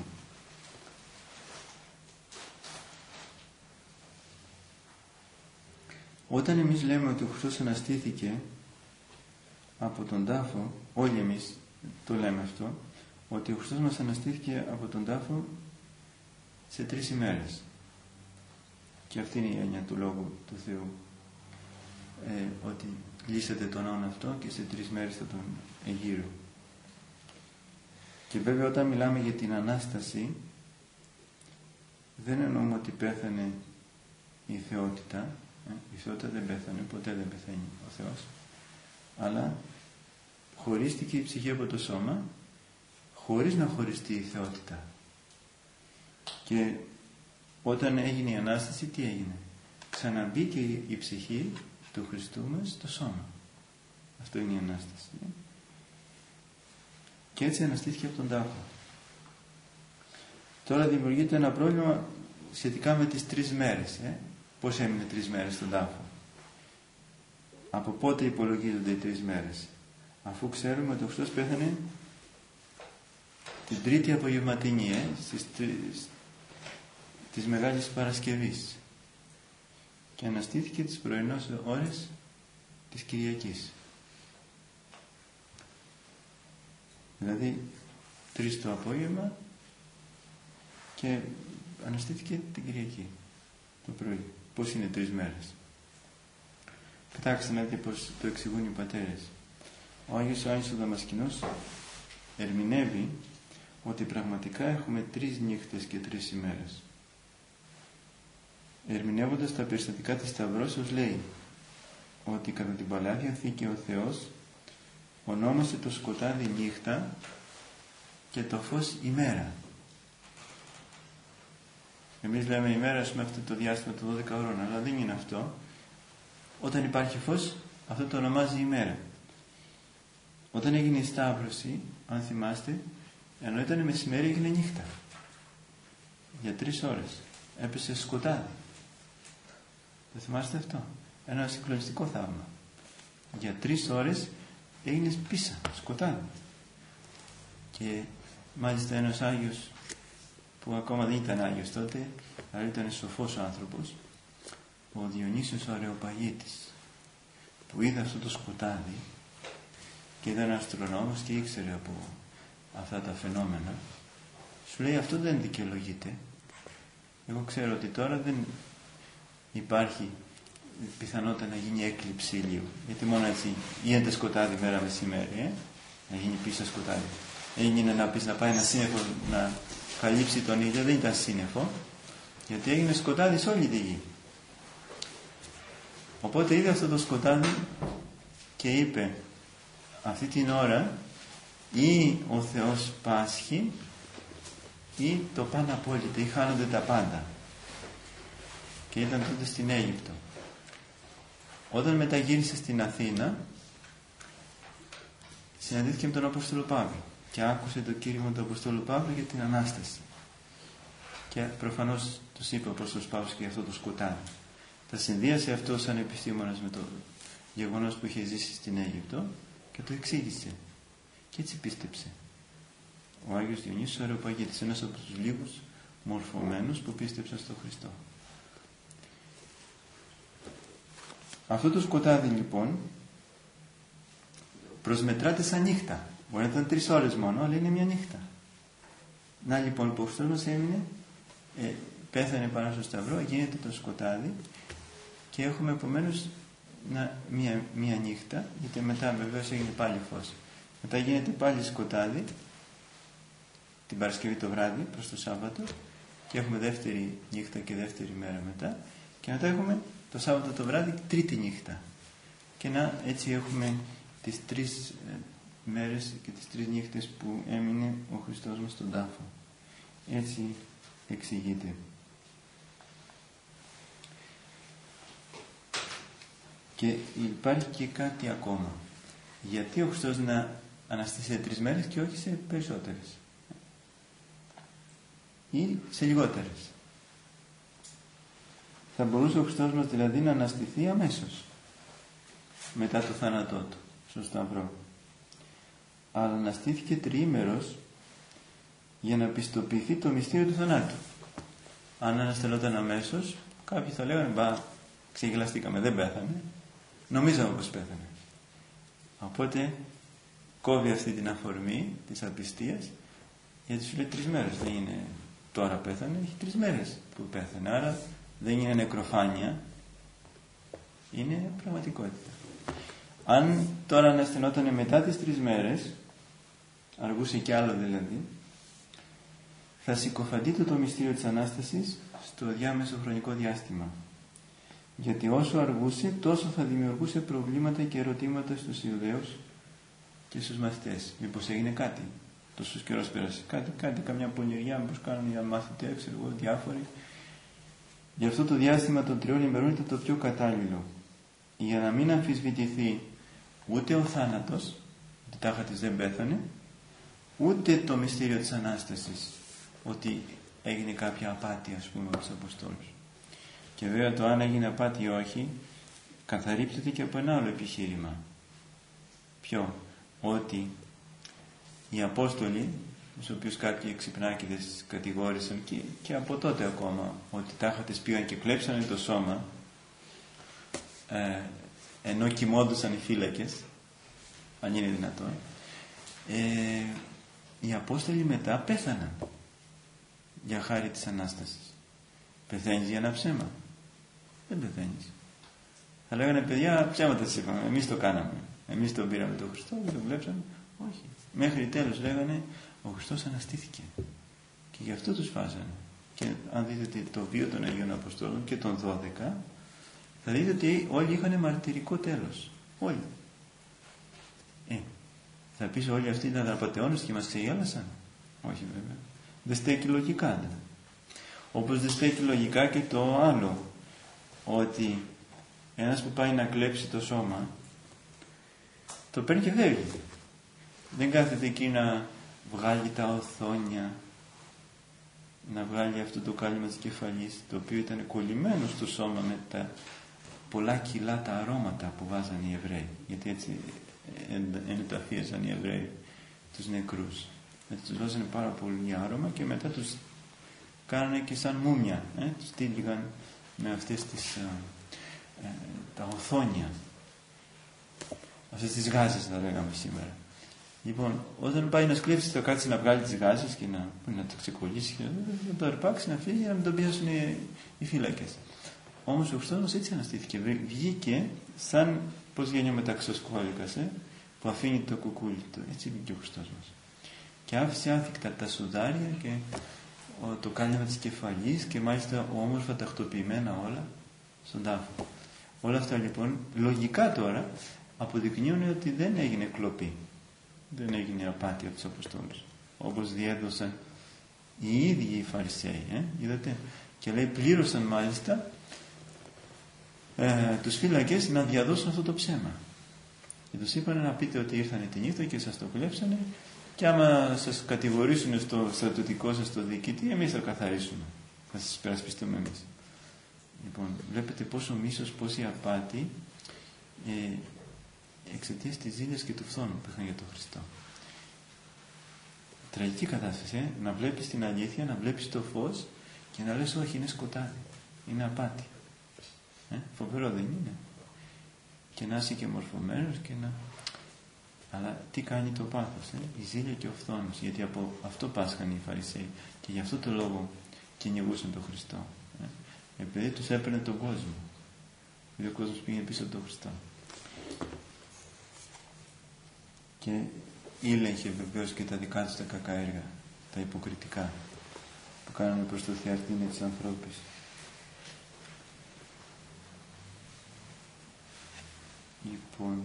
[SPEAKER 2] Όταν εμείς λέμε ότι ο Χριστός αναστήθηκε από τον τάφο, όλοι εμείς το λέμε αυτό, ότι ο Χριστός μας αναστήθηκε από τον τάφο σε 3 ημέρες. Και αυτή είναι η έννοια του Λόγου του Θεού. Ότι λύσατε τον ναόν αυτό και σε 3 μέρες θα τον εγείρω. Και βέβαια όταν μιλάμε για την Ανάσταση, δεν εννοούμε ότι πέθανε η θεότητα. Η θεότητα δεν πέθανε, ποτέ δεν πεθαίνει ο Θεός. Αλλά χωρίστηκε η ψυχή από το σώμα, χωρίς να χωριστεί η θεότητα. Και όταν έγινε η Ανάσταση, τι έγινε? Ξαναμπήκε η ψυχή του Χριστού μας στο σώμα. Αυτό είναι η Ανάσταση. Και έτσι αναστήθηκε από τον τάφο. Τώρα δημιουργείται ένα πρόβλημα σχετικά με τις 3 μέρες. Πώς έμεινε 3 μέρες στον τάφο? Από πότε υπολογίζονται οι 3 μέρες? Αφού ξέρουμε ότι ο Χριστός πέθανε την Τρίτη απογευματινή, της Μεγάλης Παρασκευής, και αναστήθηκε τις πρωινές ώρες της Κυριακής. Δηλαδή 3 το απόγευμα, και αναστήθηκε την Κυριακή το πρωί. Πώς είναι 3 μέρες? Κοιτάξτε να δείτε πώς το εξηγούν οι πατέρες. Ο Άγιος Ιωάννης ο Δαμασκηνός ερμηνεύει ότι πραγματικά έχουμε 3 νύχτες και 3 ημέρες. Ερμηνεύοντας τα περιστατικά της Σταυρώσεως λέει ότι κατά την Παλαιά Διαθήκη ο Θεός ονόμασε το σκοτάδι νύχτα και το φως ημέρα. Εμείς λέμε ημέρα, ας πούμε, αυτό το διάστημα των 12 ώρων, αλλά δεν είναι αυτό. Όταν υπάρχει φως, αυτό το ονομάζει ημέρα. Όταν έγινε η Σταύρωση, αν θυμάστε, ενώ ήταν μεσημέρι έγινε νύχτα. Για 3 ώρες. Έπεσε σκοτάδι. Το θυμάστε αυτό? Ένα συγκλονιστικό θαύμα. Για 3 ώρες έγινε πίσα, σκοτάδι. Και μάλιστα ένας Άγιος, που ακόμα δεν ήταν Άγιος τότε, αλλά ήταν σοφός άνθρωπος, ο Διονύσιος ο Αρεοπαγίτης, που είδε αυτό το σκοτάδι και ήταν αστρονόμος και ήξερε από αυτά τα φαινόμενα, σου λέει αυτό δεν δικαιολογείται. Εγώ ξέρω ότι τώρα δεν υπάρχει πιθανότητα να γίνει έκλειψη ηλίου, γιατί μόνο έτσι γίνεται σκοτάδι μέρα μεσημέρι, να γίνει πίσω σκοτάδι. Έγινε να πεις να πάει ένα σύννεφο να καλύψει τον ήλιο, δεν ήταν σύννεφο, γιατί έγινε σκοτάδι σε όλη τη γη. Οπότε είδε αυτό το σκοτάδι και είπε αυτή την ώρα ή ο Θεός πάσχει ή το πάνε απόλυτα, ή χάνονται τα πάντα. Και ήταν τότε στην Αίγυπτο. Όταν μεταγύρισε στην Αθήνα, συναντήθηκε με τον Απόστολο Παύλο και άκουσε το κήρυγμα του Αποστόλου Παύλου για την Ανάσταση. Και προφανώς τους είπε ο Απόστολος Παύλος και για αυτό το σκοτάδι. Τα συνδύασε αυτό σαν επιστήμονας με το γεγονός που είχε ζήσει στην Αίγυπτο και το εξήγησε. Και έτσι πίστεψε. Ο Άγιος Διονύσιος ο Αρεοπαγίτης, ένας από τους λίγους μορφωμένους που πίστεψαν στον Χριστό. Αυτό το σκοτάδι λοιπόν προσμετράται σαν νύχτα. Μπορεί να ήταν 3 ώρες μόνο, αλλά είναι μια νύχτα. Να λοιπόν που ο Χριστός μας έμεινε, πέθανε πάνω στο Σταυρό, γίνεται το σκοτάδι και έχουμε επομένως μια νύχτα, γιατί μετά βεβαίως έγινε πάλι φως. Μετά γίνεται πάλι σκοτάδι την Παρασκευή το βράδυ προς το Σάββατο και έχουμε δεύτερη νύχτα και δεύτερη μέρα μετά και μετά έχουμε το Σάββατο το βράδυ τρίτη νύχτα και να έτσι έχουμε τις 3 μέρες και τις 3 νύχτες που έμεινε ο Χριστός μας στον τάφο. Έτσι εξηγείται. Και υπάρχει και κάτι ακόμα. Γιατί ο Χριστός να αναστήσει σε 3 μέρες και όχι σε περισσότερες ή σε λιγότερες? Θα μπορούσε ο Χριστός μας δηλαδή να αναστηθεί αμέσως μετά το θάνατό του στο Σταυρό, αλλά αναστήθηκε τριήμερος για να πιστοποιηθεί το μυστήριο του θανάτου. Αν αναστελόταν αμέσως, κάποιοι θα λέγανε μπα, ξεγελαστήκαμε, δεν πέθανε, νομίζαμε πως πέθανε. Οπότε κόβει αυτή την αφορμή της απιστίας, γιατί σου λέει 3 μέρες, δεν είναι τώρα πέθανε, έχει 3 μέρες που πέθανε, άρα δεν είναι νεκροφάνεια, είναι πραγματικότητα. Αν τώρα αναστηνόταν μετά τις 3 μέρες, αργούσε κι άλλο δηλαδή, θα συκοφαντείται το μυστήριο της Ανάστασης στο διάμεσο χρονικό διάστημα. Γιατί όσο αργούσε, τόσο θα δημιουργούσε προβλήματα και ερωτήματα στους Ιουδαίους και στους μαθητές. Μήπως έγινε κάτι, τόσος καιρός πέρασε, κάτι, καμιά πονηριά, μήπως κάνουν για μαθητές, ξέρω εγώ, διάφοροι. Γι' αυτό το διάστημα των 3 ημερών ήταν το πιο κατάλληλο, για να μην αμφισβητηθεί ούτε ο θάνατος, ότι τάχα της δεν πέθανε, ούτε το μυστήριο της Ανάστασης, ότι έγινε κάποια απάτη, ας πούμε, από τους Αποστόλους. Και βέβαια το αν έγινε απάτη ή όχι καθαρρίπτεται και από ένα άλλο επιχείρημα. Ποιο? Ότι οι Απόστολοι, τους οποίους κάποιοι εξυπνάκηδες κατηγόρησαν και από τότε ακόμα, ότι τάχα τις πήγαν και κλέψανε το σώμα, ενώ κοιμόντουσαν οι φύλακες, αν είναι δυνατόν, οι Απόστολοι μετά πέθαναν για χάρη της Ανάστασης. Πεθαίνεις για ένα ψέμα? Δεν πεθαίνεις. Θα λέγανε, παιδιά, ψέματα σας είπαμε, εμείς το κάναμε. Εμείς τον πήραμε τον Χριστό, δεν τον βλέψαμε. Όχι. Μέχρι τέλος λέγανε, ο Χριστός αναστήθηκε. Και γι' αυτό τους φάζανε. Και αν δείτε το βίο των Αγίων Αποστόλων και των 12, θα δείτε ότι όλοι είχαν μαρτυρικό τέλος. Όλοι. Θα πεις όλοι αυτοί ήταν απατεώνες και μας ξεγέλασαν? Όχι βέβαια. Δεν στέκει λογικά. Ναι. Όπως δεν στέκει λογικά και το άλλο, ότι ένας που πάει να κλέψει το σώμα, το παίρνει και φεύγει. Δεν κάθεται εκεί να βγάλει τα οθόνια, να βγάλει αυτό το κάλυμα της κεφαλής, το οποίο ήταν κολλημένο στο σώμα με τα πολλά κιλά τα αρώματα που βάζαν οι Εβραίοι. Γιατί έτσι ενταφίαζαν οι Εβραίοι τους νεκρούς. Έτσι τους βάζανε πάρα πολύ άρωμα και μετά τους κάνανε και σαν μούμια. Τους τύλιγαν με αυτές τις τα οθόνια. Αυτές τις γάζες θα λέγαμε σήμερα. Λοιπόν, όταν πάει να σκλέψει, θα κάτσει να βγάλει τις γάζες και να το ξεκολλήσει και να το αρπάξει, να φύγει, να μην τον πιάσουν οι φύλακες. Όμως ο Χριστός μας έτσι αναστήθηκε. Βγήκε σαν, πώς βγαίνει ο μεταξοσκόλικας, που αφήνει το κουκούλι του. Έτσι βγήκε ο Χριστός μας. Και άφησε άθικτα τα σουδάρια και το κάλυμα της κεφαλής και μάλιστα όμορφα τακτοποιημένα όλα στον τάφο. Όλα αυτά λοιπόν, λογικά τώρα, αποδεικνύουν ότι δεν έγινε κλοπή. Δεν έγινε απάτη από τους Αποστόλους. Όπως διέδωσαν οι ίδιοι οι Φαρισαίοι. Είδατε. Και λέει πλήρωσαν μάλιστα τους φύλακες να διαδώσουν αυτό το ψέμα. Και τους είπαν να πείτε ότι ήρθανε τη νύχτα και σας το κλέψανε και άμα σας κατηγορήσουν στο στρατιωτικό σας το διοικητή, εμείς θα καθαρίσουμε. Θα σας υπερασπιστούμε εμείς. Λοιπόν, βλέπετε πόσο μίσος, πόση απάτη εξαιτίας της ζήλιας και του φθόνου που είχαν για τον Χριστό. Τραγική κατάσταση, να βλέπεις την αλήθεια, να βλέπεις το φως και να λες όχι, είναι σκοτάδι, είναι απάτη. Φοβερό δεν είναι? Και να είσαι και μορφωμένος και να... Αλλά τι κάνει το πάθος? Η ζήλια και ο φθόνος, γιατί από αυτό πάσχαν οι Φαρισαίοι και γι' αυτό το λόγο κυνηγούσαν τον Χριστό. Επειδή τους έπαιρνε τον κόσμο. Γιατί ο κόσμος πήγαινε πίσω από τον Χριστό. Και ήλεγχε βεβαίως και τα δικά τους τα κακά έργα, τα υποκριτικά που κάνανε προς το θεαρτήνιο της ανθρώπης. Λοιπόν,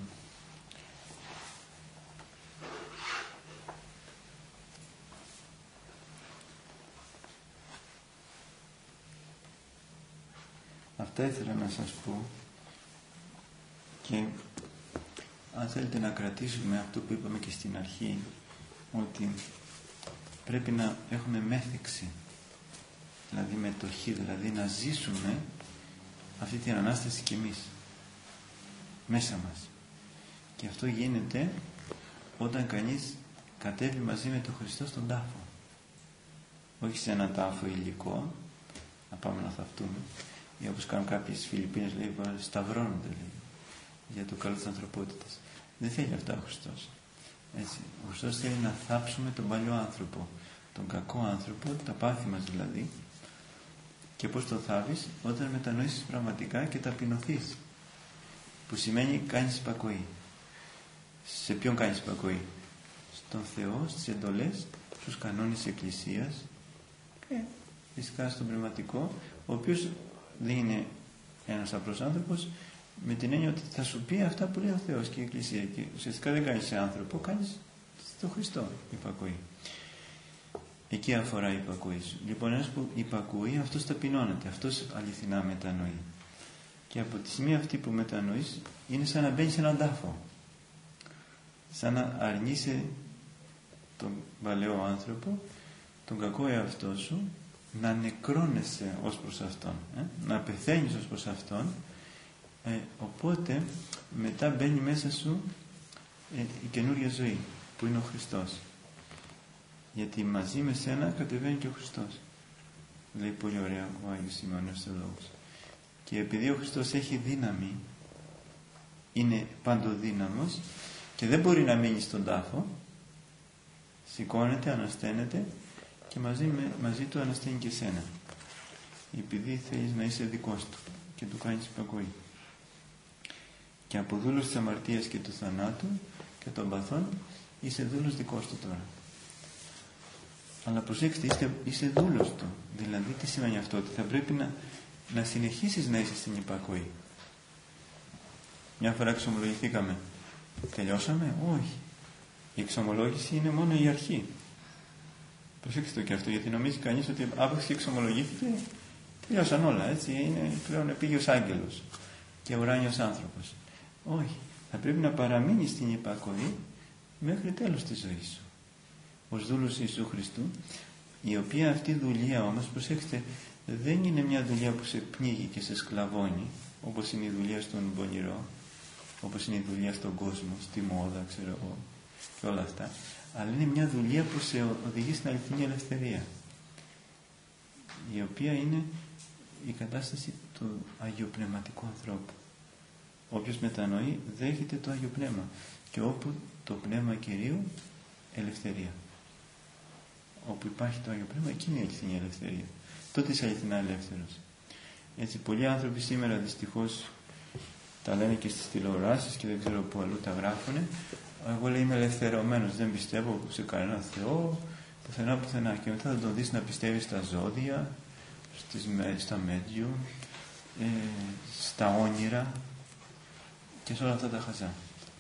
[SPEAKER 2] αυτά ήθελα να σας πω και αν θέλετε να κρατήσουμε αυτό που είπαμε και στην αρχή, ότι πρέπει να έχουμε μέθηξη, δηλαδή μετοχή, δηλαδή να ζήσουμε αυτή την Ανάσταση κι εμείς μέσα μας. Και αυτό γίνεται όταν κανείς κατέβει μαζί με τον Χριστό στον τάφο. Όχι σε ένα τάφο υλικό, να πάμε να θαυτούμε, ή όπως κάνουν κάποιες Φιλιππίνες, λέει, σταυρώνονται, λέει, για το καλό της ανθρωπότητας. Δεν θέλει αυτά ο Χριστός. Έτσι. Ο Χριστός θέλει να θάψουμε τον παλιό άνθρωπο, τον κακό άνθρωπο, τα πάθη μας δηλαδή. Και πώς το θάβεις? Όταν μετανοήσεις πραγματικά και ταπεινωθείς. Που σημαίνει κάνεις υπακοή. Σε ποιον κάνεις υπακοή? Στον Θεό, στις εντολές, στους κανόνες της Εκκλησίας και φυσικά στον πνευματικό, ο οποίος δεν είναι ένας απλός άνθρωπος, με την έννοια ότι θα σου πει αυτά που λέει ο Θεός και η Εκκλησία. Και ουσιαστικά δεν κάνεις σε άνθρωπο, κάνεις στον Χριστό υπακοή. Εκεί αφορά η υπακοή σου. Λοιπόν, ένας που υπακούει, αυτός ταπεινώνεται, αυτός αληθινά μετανοεί. Και από τη στιγμή αυτή που μετανοείς, είναι σαν να μπαίνεις σε έναν τάφο. Σαν να αρνείσαι τον παλαιό άνθρωπο, τον κακό εαυτό σου, να νεκρώνεσαι ως προς αυτόν, να πεθαίνεις ως προς αυτόν, οπότε μετά μπαίνει μέσα σου η καινούρια ζωή που είναι ο Χριστός, γιατί μαζί με σένα κατεβαίνει και ο Χριστός. Λέει πολύ ωραία ο Άγιος Σημεώνιος Θεολόγος. Και επειδή ο Χριστός έχει δύναμη, είναι παντοδύναμος και δεν μπορεί να μείνει στον τάφο, σηκώνεται, ανασταίνεται και μαζί του ανασταίνει και σένα. επειδή θέλεις να είσαι δικός του και του κάνεις υπακοή. Και από δούλος της αμαρτίας και του θανάτου και των παθών είσαι δούλος δικός του τώρα. Αλλά προσέξτε, είσαι δούλος του. Δηλαδή τι σημαίνει αυτό? Ότι θα πρέπει να συνεχίσεις να είσαι στην υπακοή. Μια φορά εξομολογηθήκαμε. Τελειώσαμε? Όχι. Η εξομολόγηση είναι μόνο η αρχή. Προσέξτε το και αυτό, γιατί νομίζει κανείς ότι άπαξ και εξομολογήθηκε, τελειώσαν όλα, έτσι, είναι πλέον επίγειος άγγελος και ουράνιος άνθρωπος. Όχι. Θα πρέπει να παραμείνεις στην υπακοή μέχρι τέλος της ζωής σου. Ως δούλος Ιησού Χριστού, η οποία αυτή δουλειά όμως, προσέξτε, δεν είναι μια δουλειά που σε πνίγει και σε σκλαβώνει, όπως είναι η δουλειά στον πονηρό, όπως είναι η δουλειά στον κόσμο, στη μόδα, ξέρω εγώ, και όλα αυτά. Αλλά είναι μια δουλειά που σε οδηγεί στην αληθινή ελευθερία, η οποία είναι η κατάσταση του αγιοπνευματικού ανθρώπου. Όποιος μετανοεί δέχεται το Άγιο Πνεύμα, και όπου το Πνεύμα Κυρίου, ελευθερία. Όπου υπάρχει το Άγιο Πνεύμα, εκεί είναι η αληθινή ελευθερία. Τότε είσαι αληθινά ελεύθερος. Έτσι, πολλοί άνθρωποι σήμερα δυστυχώς τα λένε και στις τηλεοράσεις και δεν ξέρω πού αλλού τα γράφουνε. Εγώ, λέει, είμαι ελευθερωμένος, δεν πιστεύω σε κανένα Θεό, πουθενά. Και μετά θα τον δεις να πιστεύει στα ζώδια, στα medium, στα όνειρα και σε όλα αυτά τα χαζά.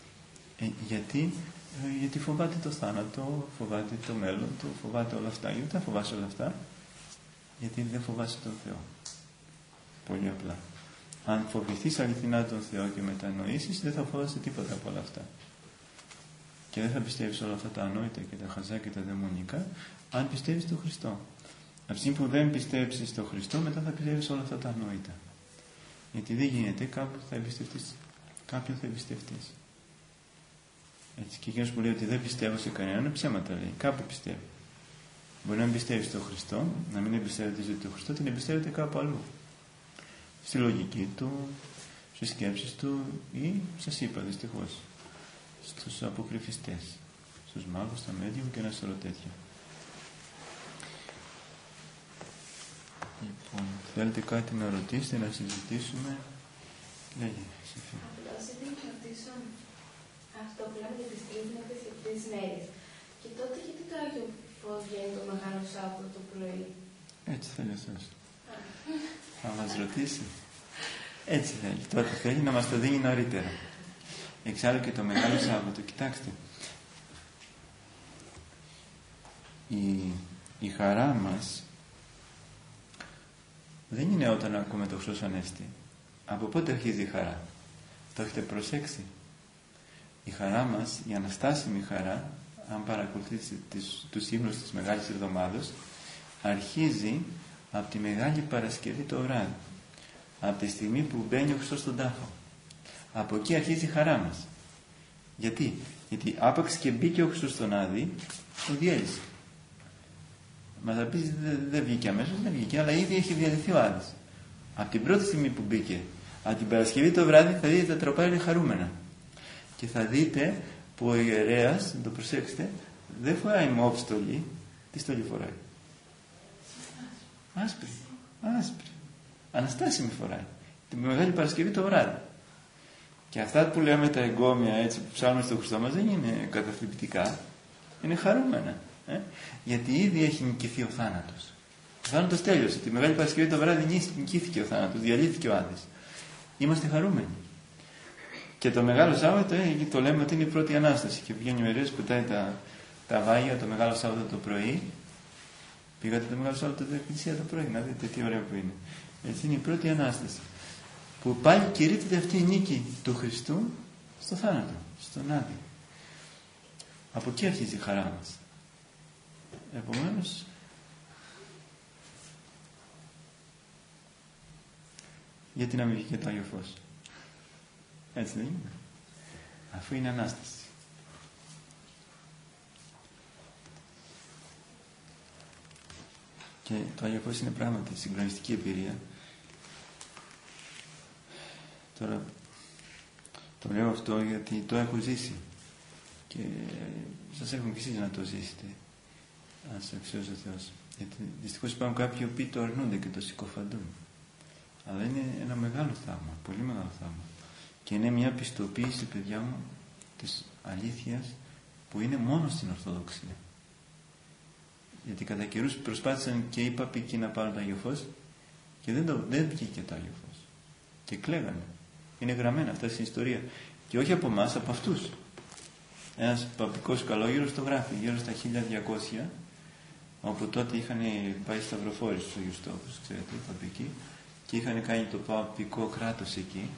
[SPEAKER 2] Γιατί φοβάται το θάνατο, φοβάται το μέλλον του, φοβάται όλα αυτά. Γιατί δεν φοβάσαι όλα αυτά? Γιατί δεν φοβάσαι τον Θεό. Πολύ απλά. Αν φοβηθείς αληθινά τον Θεό και μετανοήσεις, δεν θα φοβάσαι τίποτα από όλα αυτά. Και δεν θα πιστεύεις όλα αυτά τα ανόητα και τα χαζά και τα δαιμονικά, αν πιστεύεις στον Χριστό. Από τη στιγμή που δεν πιστεύεις στον Χριστό, μετά θα πιστεύεις όλα αυτά τα ανόητα. Γιατί δεν γίνεται, κάποιον θα εμπιστευτείς. Έτσι, και εκείνος που λέει ότι δεν πιστεύω σε κανέναν, ψέματα λέει. Κάπου πιστεύει. Μπορεί να μην πιστεύει στον Χριστό, να μην εμπιστεύεται τη ζωή του Χριστό, την εμπιστεύεται κάπου αλλού. Στη λογική του, στις σκέψεις του ή, σας είπα δυστυχώς, στους αποκρυφιστές, στους μάγους, στα medium και ένα σωρό τέτοια. Λοιπόν, θέλετε κάτι να ρωτήσετε, να συζητήσουμε? Λέγε, Σοφία.
[SPEAKER 3] Απλώς ήθελα να ρωτήσω αυτό που λέμε για τις 3 νύχτες και 3 μέρες. Και τότε γιατί το Άγιο Φως βγαίνει το Μεγάλο Σάββατο το πρωί?
[SPEAKER 2] Έτσι θέλει αυτός. Θα μας ρωτήσει. Έτσι θέλει. Τότε θέλει να μας το δίνει νωρίτερα. Εξάλλου και το Μεγάλο Σάββατο, κοιτάξτε. Η χαρά μας δεν είναι όταν ακούμε το Χριστός Ανέστη. Από πότε αρχίζει η χαρά? Το έχετε προσέξει? Η χαρά μας, η αναστάσιμη χαρά, αν παρακολουθείτε τους ύμνους της Μεγάλης Εβδομάδος, αρχίζει από τη Μεγάλη Παρασκευή το βράδυ. Από τη στιγμή που μπαίνει ο Χριστός στον τάφο. Από εκεί αρχίζει η χαρά μας. Γιατί Γιατί άπαξ και μπήκε ο Χριστός στον Άδη, το διέλυσε. Μα θα πεις δεν βγήκε αμέσως, δεν βγήκε, αλλά ήδη έχει διαλυθεί ο Άδης. Από την πρώτη στιγμή που μπήκε, από την Παρασκευή το βράδυ, θα δείτε τα τροπάρια χαρούμενα. Και θα δείτε που ο ιερέας, να το προσέξετε, δεν φοράει μόβστολη. Τι στολή φοράει? Άσπρη. Άσπρη. Αναστάσιμη φοράει. Την Μεγάλη Παρασκευή το βράδυ. Και αυτά που λέμε τα εγκόμια έτσι που ψάχνουμε στον Χριστό μας δεν είναι καταθλιπτικά. Είναι χαρούμενα. Γιατί ήδη έχει νικηθεί ο θάνατος. Ο θάνατος τέλειωσε. Τη Μεγάλη Παρασκευή το βράδυ νικήθηκε ο θάνατος. Διαλύθηκε ο Άδης. Είμαστε χαρούμενοι. Και το Μεγάλο Σάββατο το λέμε ότι είναι η πρώτη Ανάσταση. Και βγαίνει ο ιερέας, πετάει τα βάγια το Μεγάλο Σάββατο το πρωί. Πήγατε το Μεγάλο Σάββατο στην εκκλησία το πρωί, να δείτε τι ωραίο που είναι. Έτσι είναι η πρώτη Ανάσταση. Που πάλι κηρύττεται αυτή η νίκη του Χριστού στο θάνατο, στον Άδη. Από εκεί αρχίζει η χαρά μας. Επομένως, γιατί να μην βγει και το Άγιο Φως? Έτσι δεν είναι? Αφού είναι Ανάσταση. Και το Άγιο Φως είναι πράγματι συγκλονιστική εμπειρία. Τώρα το λέω αυτό γιατί το έχω ζήσει και σας έχω και εσείς να το ζήσετε. Ας αξιώσει ο Θεός. Γιατί δυστυχώς υπάρχουν κάποιοι οποίοι το αρνούνται και το συκοφαντούν. Αλλά είναι ένα μεγάλο θαύμα, πολύ μεγάλο θαύμα. Και είναι μια πιστοποίηση, παιδιά μου, της αλήθειας που είναι μόνο στην Ορθοδοξία. Γιατί κατά καιρούς προσπάθησαν και οι παποί εκεί να πάρουν το Άγιο Φως και δεν βγήκε το Άγιο Φως. Και κλαίγανε. Είναι γραμμένα αυτά στην ιστορία. Και όχι από εμάς, από αυτούς. Ένας παπικός καλόγερος το γράφει γύρω στα 1200, όπου τότε είχαν πάει σταυροφόροι στους Αγίους Τόπους, ξέρετε, οι παπικοί, και είχαν κάνει το παπικό κράτος εκεί.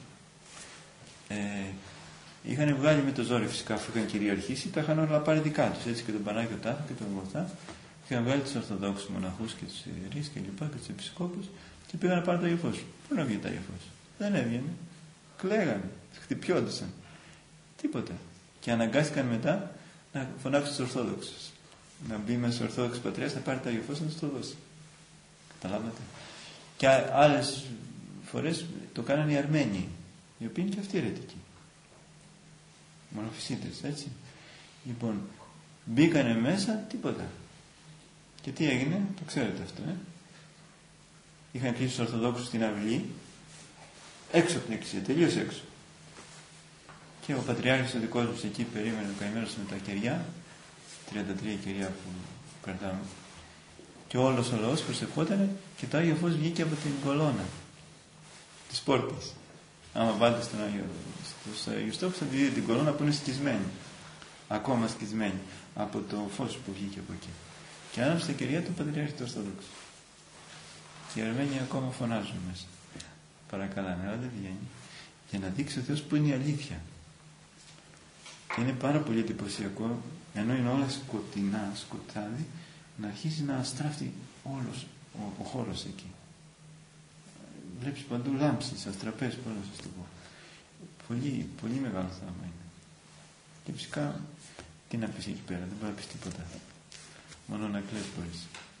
[SPEAKER 2] Είχαν βγάλει με το ζόρι φυσικά, αφού είχαν κυριαρχήσει, τα είχαν όλα πάρει δικά τους, έτσι, και τον Πανάγιο Τάφο και τον Βοηθά. Είχαν βγάλει τους Ορθοδόξους μοναχούς και τους ιερείς και λοιπά και τους επισκόπους και πήγαν να πάρουν το Άγιο Φως. Πού να βγει το Άγιο Φως? Δεν έβγαινε. Κλαίγανε, χτυπιόντουσαν. Τίποτα. Και αναγκάστηκαν μετά να φωνάξουν τους Ορθόδοξους. Να μπει μέσα στους Ορθόδοξους πατριάς, να πάρει το Άγιο Φως να τους το δώσει. Καταλάβατε. Και άλλες φορές το κάνανε οι Αρμένοι, οι οποίοι είναι και αυτοί αιρετικοί. Μονοφυσίτες, έτσι. Λοιπόν, μπήκανε μέσα, τίποτα. Και τι έγινε, το ξέρετε αυτό, Είχαν κλείσει τους Ορθοδόξους στην αυλή, έξω από την εκκλησία, τελείως έξω. Και ο Πατριάρχης ο δικός μας εκεί περίμενε ο καημένος με τα κεριά, 33 κεριά που κρατάμε. Και όλος ο λαός προσευχότανε και το Άγιο Φως βγήκε από την κολόνα της πόρτας. Άμα βάλετε στους Αγίους Τόπους θα δείτε την κολόνα που είναι σκισμένη. Ακόμα σκισμένη από το φως που βγήκε από εκεί. Και άναψε τα κεριά του Πατριάρχη του Ορθοδόξου. Και οι Αρμένοι ακόμα φωνάζουν μέσα. Παρακαλάνε, αλλά δεν βγαίνει. Για να δείξει ο Θεός που είναι η αλήθεια. Και είναι πάρα πολύ εντυπωσιακό, ενώ είναι όλα σκοτεινά, σκοτάδι, να αρχίσει να αστράφτει όλος ο χώρος εκεί. Βλέπεις παντού λάμψεις, αστραπές, πώς να σας το πω. Πολύ, πολύ μεγάλο θαύμα είναι. Και φυσικά, τι να πεις εκεί πέρα, δεν μπορεί να πεις τίποτα. Μόνο να κλαις μπορείς.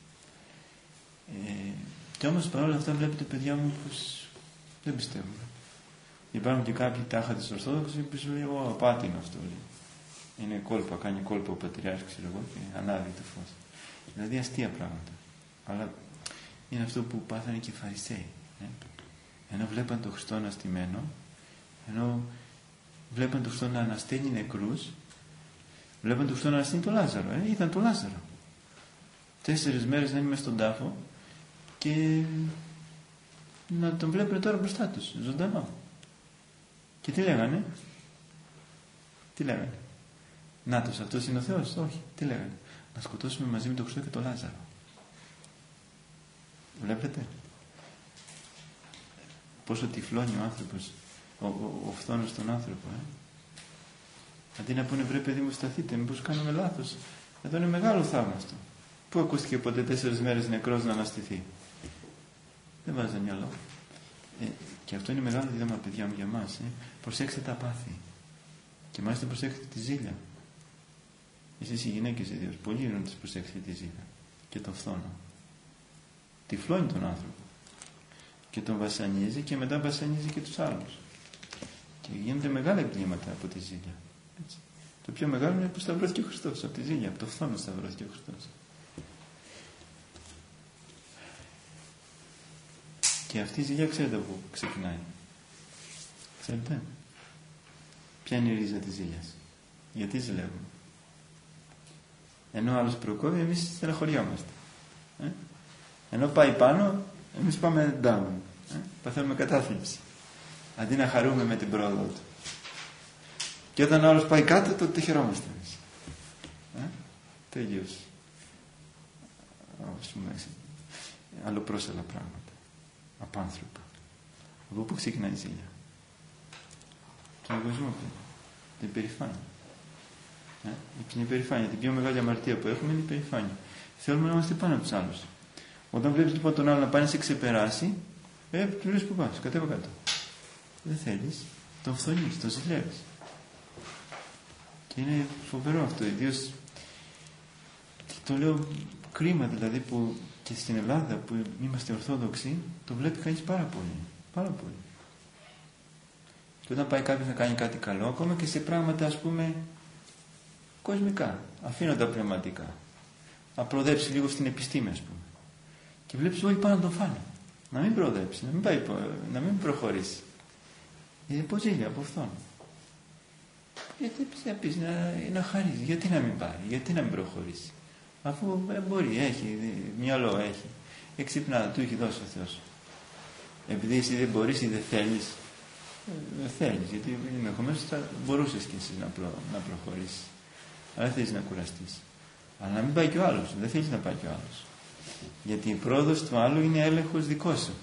[SPEAKER 2] Και όμως παρόλα αυτά βλέπετε, παιδιά μου, πως δεν πιστεύουμε. Υπάρχουν και κάποιοι τάχα της Ορθόδοξης που σου λέει, απάτη είναι αυτό. Λέει. Είναι κόλπα, κάνει κόλπο ο Πατριάρχης, ξέρω εγώ, και ανάβει το φως. Δηλαδή αστεία πράγματα. Αλλά είναι αυτό που πάθανε και οι Φαρισαίοι. Ενώ βλέπαν τον Χριστό αναστημένο, ενώ βλέπαν τον Χριστό να ανασταίνει νεκρούς, βλέπαν τον Χριστό να ανασταίνει τον Λάζαρο. Ήταν το Λάζαρο. 4 μέρες να είναι μες στον τάφο και να τον βλέπουν τώρα μπροστά τους, ζωντανό. Και τι λέγανε? Τι λέγανε? Νάτος, αυτός είναι ο Θεός? Όχι. Τι λέγανε? Να σκοτώσουμε μαζί με τον Χριστό και τον Λάζαρο. Βλέπετε πόσο τυφλώνει ο άνθρωπος, ο φθόνος στον άνθρωπο. Αντί να πούνε, βρε παιδί μου, σταθείτε, μήπως κάνουμε λάθος. Εδώ είναι μεγάλο θαύμα αυτό. Πού ακούστηκε ποτέ 4 μέρες νεκρός να αναστηθεί? Δεν βάζει μυαλό. Και αυτό είναι μεγάλο δίδαμα, παιδιά μου, για μας. Προσέξτε τα πάθη. Και μάλιστα προσέξτε τη ζήλια. Εσείς οι γυναίκες ιδίως, πολύ είναι να τις προσέξετε τη ζήλια. Και τον φθόνο. Τυφλώνει τον άνθρωπο. Και τον βασανίζει και μετά βασανίζει και τους άλλους. Και γίνονται μεγάλα εγκλήματα από τη ζήλια. Έτσι. Το πιο μεγάλο είναι που σταυρώθηκε ο Χριστός. Από τη ζήλια, από το φθόνο σταυρώθηκε ο Χριστός. Και αυτή η ζήλια ξέρετε από πού ξεκινάει? Ξέρετε? Ποια είναι η ρίζα της ζήλιας? Γιατί ζηλεύουμε? Ενώ άλλος προκόβει, εμείς στεναχωριόμαστε. Ενώ πάει πάνω, εμείς πάμε down. Παθαίνουμε κατάθλιψη. Αντί να χαρούμε με την πρόοδο του. Και όταν άλλος πάει κάτω, τότε χαιρόμαστε εμείς. Τελείως. Ας πούμε, αλλοπρόσελα πράγματα. Απάνθρωπα. Από πού ξεκινάει η ζήλια? Τον εγωισμό, την υπερηφάνεια. Την υπερηφάνεια, την πιο μεγάλη αμαρτία που έχουμε είναι η υπερηφάνεια. Θέλουμε να είμαστε πάνω από τους άλλους. Όταν βλέπεις λοιπόν τον άλλο να πάει να σε ξεπεράσει, του λες που πας, κατέβα κάτω. Δεν θέλεις, τον φθονείς, τον ζηλεύεις. Και είναι φοβερό αυτό, ιδίως το λέω κρίμα δηλαδή που και στην Ελλάδα που είμαστε Ορθόδοξοι, το βλέπει κανείς πάρα πολύ. Πάρα πολύ. Και όταν πάει κάποιος να κάνει κάτι καλό, ακόμα και σε πράγματα ας πούμε κοσμικά, αφήνω τα πνευματικά. απροδέψει λίγο στην επιστήμη, ας πούμε. Και βλέπεις όλοι πάνε να τον φάνε. Να μην προοδέψει, να μην προχωρήσει. Πώς ζει από αυτόν. Γιατί να πεις, να χαρίζει, γιατί να μην πάρει, γιατί να μην προχωρήσει. Αφού μπορεί, έχει, μυαλό έχει. Εξυπνάδα, του έχει δώσει ο Θεός. Επειδή εσύ δεν μπορείς ή δεν θέλεις, δεν θέλεις, γιατί ενδεχομένως θα μπορούσες και εσύ να προχωρήσεις. Αλλά δεν θέλεις να κουραστείς. Αλλά να μην πάει και ο άλλος, δεν θέλεις να πάει και ο άλλος. Γιατί η πρόοδος του άλλου είναι έλεγχος δικό σου.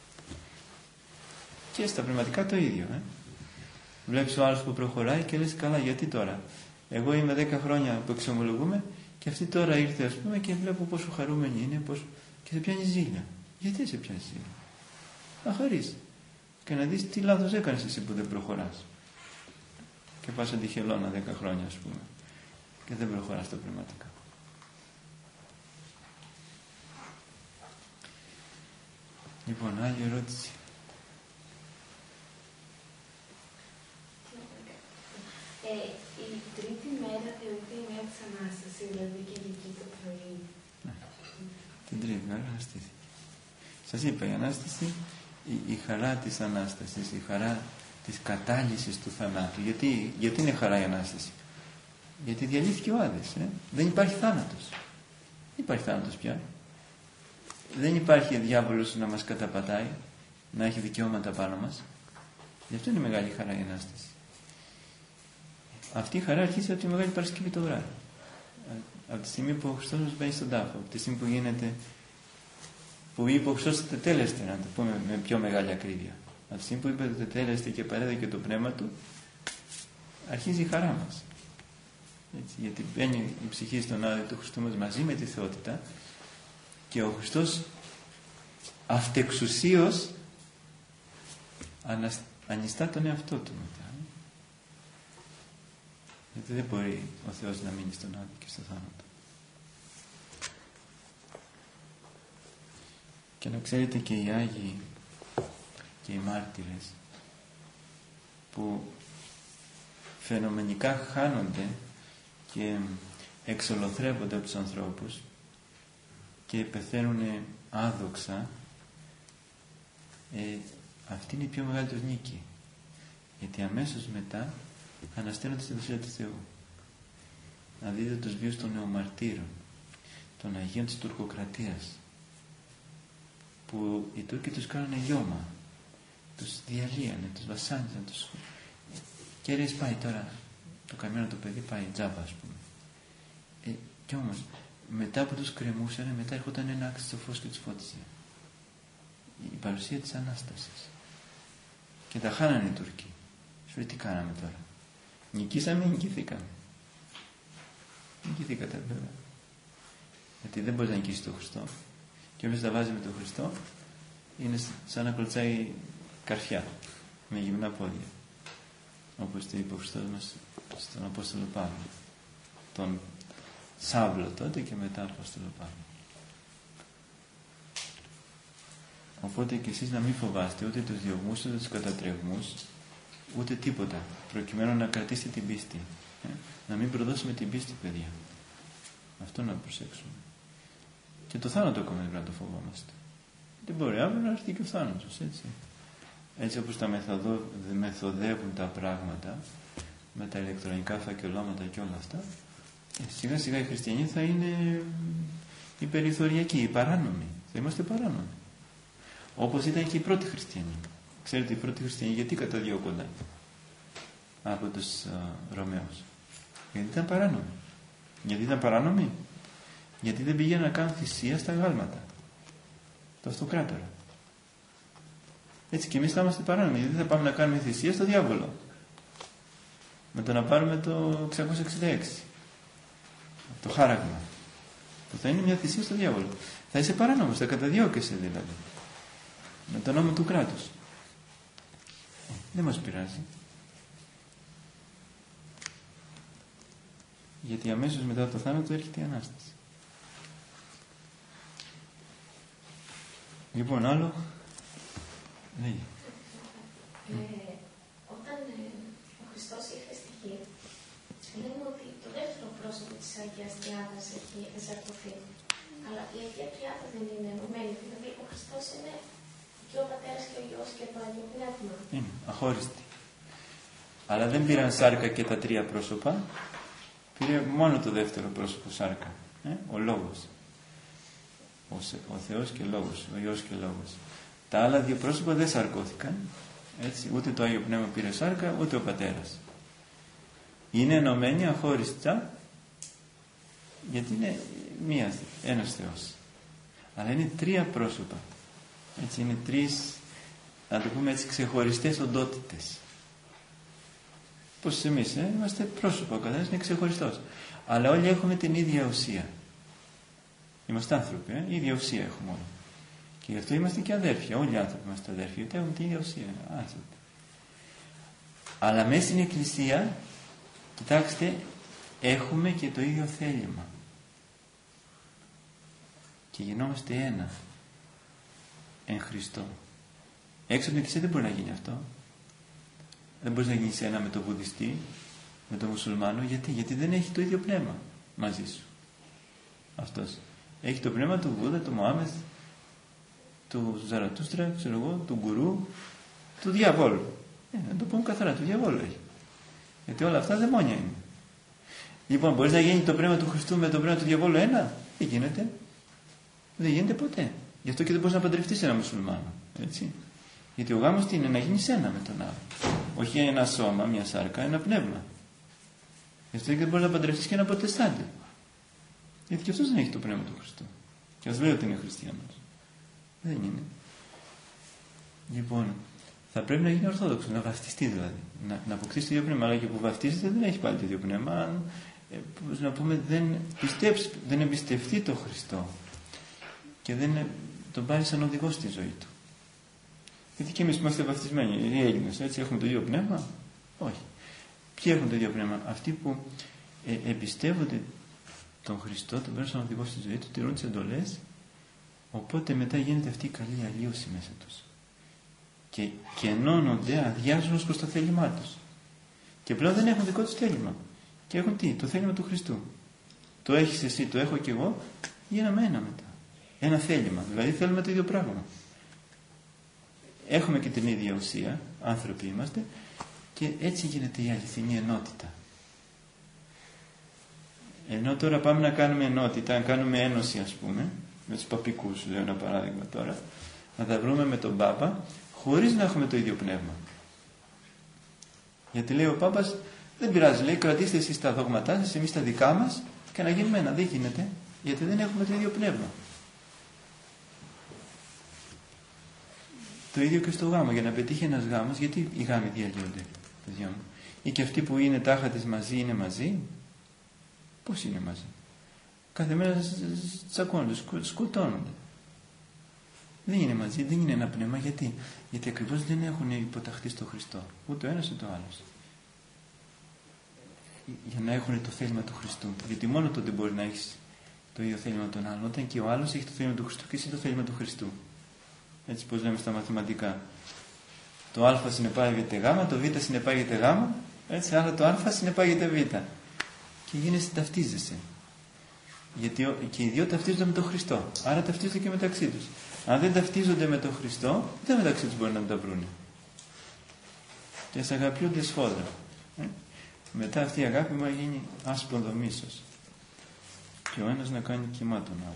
[SPEAKER 2] Και στα πνευματικά το ίδιο. Βλέπεις ο άλλος που προχωράει και λες, καλά, γιατί τώρα. Εγώ είμαι 10 χρόνια που εξομολογούμε και αυτή τώρα ήρθε, ας πούμε, και βλέπω πόσο χαρούμενη είναι, και σε πιάνει ζήλια. Γιατί σε πιάνει ζήλια? Να χαρείς και να δεις τι λάθος έκανες εσύ που δεν προχωράς. Και πας αντιχελώνα 10 χρόνια, ας πούμε, και δεν προχωράς τα πνευματικά. Λοιπόν, άλλη ερώτηση.
[SPEAKER 3] Η τρίτη μέρα θεωρείται η μέρα της Ανάστασης, δηλαδή και εκεί το πρωί.
[SPEAKER 2] Ναι. Την τρίτη μέρα αναστήθηκε. Σας είπα, η Ανάσταση, η χαρά της Ανάστασης, η χαρά της κατάλυσης του θανάτου. Γιατί είναι χαρά η Ανάσταση? Γιατί διαλύθηκε ο Άδης. Δεν υπάρχει θάνατος. Δεν υπάρχει θάνατος πια. Δεν υπάρχει διάβολος να μας καταπατάει, να έχει δικαιώματα πάνω μας. Γι' αυτό είναι μεγάλη χαρά η Ανάσταση. Αυτή η χαρά αρχίζει από τη Μεγάλη Παρασκευή το βράδυ. Από τη στιγμή που ο Χριστός μας μπαίνει στον τάφο, από τη στιγμή που είπε ο Χριστός τετέλεστε, να το πούμε με πιο μεγάλη ακρίβεια. Από τη στιγμή που είπε τετέλεστε και παρέδωκε το πνεύμα του, αρχίζει η χαρά μας. Έτσι, γιατί μπαίνει η ψυχή στον Άδη του Χριστού μας μαζί με τη θεότητα και ο Χριστός αυτεξουσίως ανιστά τον εαυτό του μετά. Γιατί δεν μπορεί ο Θεός να μείνει στον Άδη και στο θάνατο. Και να ξέρετε και οι Άγιοι και οι μάρτυρες που φαινομενικά χάνονται και εξολοθρεύονται από τους ανθρώπους και πεθαίνουν άδοξα, αυτή είναι η πιο μεγάλη τους νίκη. Γιατί αμέσως μετά ανασταίνονται στη Βασιλεία του Θεού. Να δείτε τους βίους των νεομαρτύρων, των Αγίων της Τουρκοκρατίας, που οι Τούρκοι τους κάνανε λιώμα, τους διαλύανε, τους βασάνιζαν, και έρες πάει τώρα το καημένο το παιδί, πάει τζάμπα, ας πούμε. Κι όμως μετά που τους κρεμούσανε, μετά έρχονταν ένα άξιστο φως και τους φώτιζε. Η παρουσία της Ανάστασης. Και τα χάνανε οι Τούρκοι. Σου λέει, τι κάναμε τώρα? Νικήσαμε ή νικηθήκαμε? Νικηθήκατε βέβαια. Γιατί δεν μπορείς να νικήσεις τον Χριστό. Και όποιος τα βάζει με τον Χριστό είναι σαν να κλωτσάει καρφιά με γυμνά πόδια. Όπως το είπε ο Χριστός μας στον Απόστολο Παύλο. Τον Σάβλο τότε και μετά Απόστολο Παύλο. Οπότε και εσείς να μην φοβάστε ούτε τους διωγμούς, ούτε τους κατατρεγμούς, ούτε τίποτα, προκειμένου να κρατήσετε την πίστη. Να μην προδώσουμε την πίστη, παιδιά. Αυτό να προσέξουμε. Και το θάνατο ακόμα δεν πρέπει να το φοβόμαστε. Δεν μπορεί αύριο να έρθει και ο θάνατος, έτσι. Έτσι όπως τα μεθοδεύουν τα πράγματα, με τα ηλεκτρονικά φακελώματα και όλα αυτά, σιγά σιγά οι χριστιανοί θα είναι οι περιθωριακοί, οι παράνομοι. Θα είμαστε παράνομοι. Όπως ήταν και οι πρώτοι χριστιανοί. Ξέρετε, οι πρώτοι χριστιανοί γιατί καταδιώκονταν από τους Ρωμαίους? Γιατί ήταν παράνομοι. Γιατί ήταν παράνομοι? Γιατί δεν πήγαιναν να κάνουν θυσία στα γάλματα, το αυτοκράτορα. Έτσι και εμείς θα είμαστε παράνομοι. Γιατί θα πάμε να κάνουμε θυσία στο διάβολο, με το να πάρουμε το 666, το χάραγμα, που θα είναι μια θυσία στο διάβολο. Θα είσαι παράνομος, θα καταδιώκεσαι δηλαδή, με τον νόμο του κράτους. Δεν μας πειράζει. Γιατί αμέσως μετά το θάνατο έρχεται η Ανάσταση. Λοιπόν, άλλο. Λέγε.
[SPEAKER 3] Όταν ο Χριστός ήρθε στη γη, λέμε ότι το το δεύτερο πρόσωπο της Αγίας Τριάδας έχει ενσαρκωθεί. Αλλά η Αγία Τριάδα δεν είναι ενωμένη. Δηλαδή ο Χριστός είναι και ο Πατέρας και ο Υιός και το Άγιο Πνεύμα.
[SPEAKER 2] Είναι αχώριστη. Αλλά δεν πήραν σάρκα και τα τρία πρόσωπα. Πήρε μόνο το δεύτερο πρόσωπο σάρκα. Ο Λόγος. Ο Θεός και Λόγος. Ο Υιός και Λόγος. Τα άλλα δύο πρόσωπα δεν σαρκώθηκαν. Έτσι, ούτε το Άγιο Πνεύμα πήρε σάρκα, ούτε ο Πατέρας. Είναι ενωμένοι αχώριστα, γιατί είναι ένας Θεός. Αλλά είναι τρία πρόσωπα. Έτσι, είναι τρεις, να το πούμε έτσι, ξεχωριστές οντότητες. Πως εμείς είμαστε πρόσωπα, ο καθένας είναι ξεχωριστός. Αλλά όλοι έχουμε την ίδια ουσία. Είμαστε άνθρωποι, η ίδια ουσία έχουμε όλοι. Και γι' αυτό είμαστε και αδέρφια. Όλοι οι άνθρωποι είμαστε αδέρφια, γιατί έχουν την ίδια ουσία. Άνθρωποι. Αλλά μέσα στην Εκκλησία, κοιτάξτε, έχουμε και το ίδιο θέλημα. Και γινόμαστε ένα. Εν Χριστώ. Έξω από την Εκκλησία δεν μπορεί να γίνει αυτό. Δεν μπορείς να γίνεις ένα με τον Βουδιστή, με τον Μουσουλμάνο. Γιατί δεν έχει το ίδιο πνεύμα μαζί σου. Αυτός. Έχει το πνεύμα του Βούδα, του Μωάμεθ, του Ζαρατούστρα, ξέρω εγώ, του Γκουρού, του διαβόλου. Να το πούμε καθαρά, του διαβόλου έχει. Γιατί όλα αυτά δαιμόνια είναι. Λοιπόν, μπορείς να γίνει το πνεύμα του Χριστού με το πνεύμα του διαβόλου ένα? Δεν γίνεται. Δεν γίνεται ποτέ. Γι' αυτό και δεν μπορείς να παντρευτείς ένα Μουσουλμάνο. Έτσι. Γιατί ο γάμος τι είναι? Να γίνεις ένα με τον άλλο. Όχι ένα σώμα, μια σάρκα, ένα πνεύμα. Γι' αυτό και δεν μπορείς να παντρευτείς και ένα Προτεστάντη. Γιατί και αυτός δεν έχει το πνεύμα του Χριστού. Και ας λέει ότι είναι χριστιανός. Δεν είναι. Λοιπόν, θα πρέπει να γίνει ορθόδοξο, να βαφτιστεί δηλαδή. Να αποκτήσει το ίδιο πνεύμα. Αλλά και που βαφτίζεται δεν έχει πάλι το ίδιο πνεύμα. Αν, να πούμε, δεν εμπιστευτεί τον Χριστό και δεν τον πάρει σαν οδηγό στη ζωή του. Γιατί και εμείς είμαστε βαφτισμένοι, οι Έλληνες, έτσι, έχουμε το ίδιο πνεύμα? Όχι. Ποιοι έχουν το ίδιο πνεύμα? Αυτοί που εμπιστεύονται τον Χριστό, τον παίρνουν σαν οδηγό στη ζωή του, τηρούν τις εντολές, οπότε μετά γίνεται αυτή η καλή αλλίωση μέσα τους. Και ενώνονται, αδειάζουν ως προς το θέλημά τους. Και πλέον δεν έχουν δικό τους θέλημα. Και έχουν τι? Το θέλημα του Χριστού. Το έχεις εσύ, το έχω και εγώ, γίναμε ένα μετά. Ένα θέλημα. Δηλαδή θέλουμε το ίδιο πράγμα. Έχουμε και την ίδια ουσία, άνθρωποι είμαστε, και έτσι γίνεται η αληθινή ενότητα. Ενώ τώρα πάμε να κάνουμε ενότητα, να κάνουμε ένωση, ας πούμε, με τους παπικούς, λέω ένα παράδειγμα τώρα, να τα βρούμε με τον Πάπα, χωρίς να έχουμε το ίδιο πνεύμα. Γιατί λέει ο Πάπας, δεν πειράζει, λέει, κρατήστε εσείς τα δόγματά σας, εμείς τα δικά μας, και να γίνουμε ένα. Δεν γίνεται, γιατί δεν έχουμε το ίδιο πνεύμα. Το ίδιο και στο γάμο. Για να πετύχει ένας γάμος, γιατί οι γάμοι διαλύονται, παιδιά μου? Ή και αυτοί που είναι τάχα της μαζί είναι μαζί? Πώς είναι μαζί? Κάθε μέρα τσακώνονται, σκοτώνονται. Δεν είναι μαζί, δεν είναι ένα πνεύμα. Γιατί ακριβώς δεν έχουν υποταχθεί στο Χριστό. Ούτε ο ένας ούτε ο άλλος. Για να έχουν το θέλημα του Χριστού. Γιατί μόνο τότε μπορεί να έχεις το ίδιο θέλημα των άλλων. Όταν και ο άλλος έχει το θέλημα του Χριστού και εσύ το θέλημα του Χριστού. Έτσι πως λέμε στα μαθηματικά. Το α συνεπάγεται γ, το β συνεπάγεται γ, έτσι, άρα το α συνεπάγεται β. Και γίνεσαι, ταυτίζεσαι. Γιατί και οι δύο ταυτίζονται με τον Χριστό. Άρα ταυτίζονται και μεταξύ τους. Αν δεν ταυτίζονται με τον Χριστό, δεν μεταξύ τους μπορεί να τα βρούνε. Και ας αγαπιούνται σφόδρα. Μετά αυτή η αγάπη μπορεί να γίνει άσπροδο μίσος. Και ο ένας να κάνει κοιμά τον άλλο.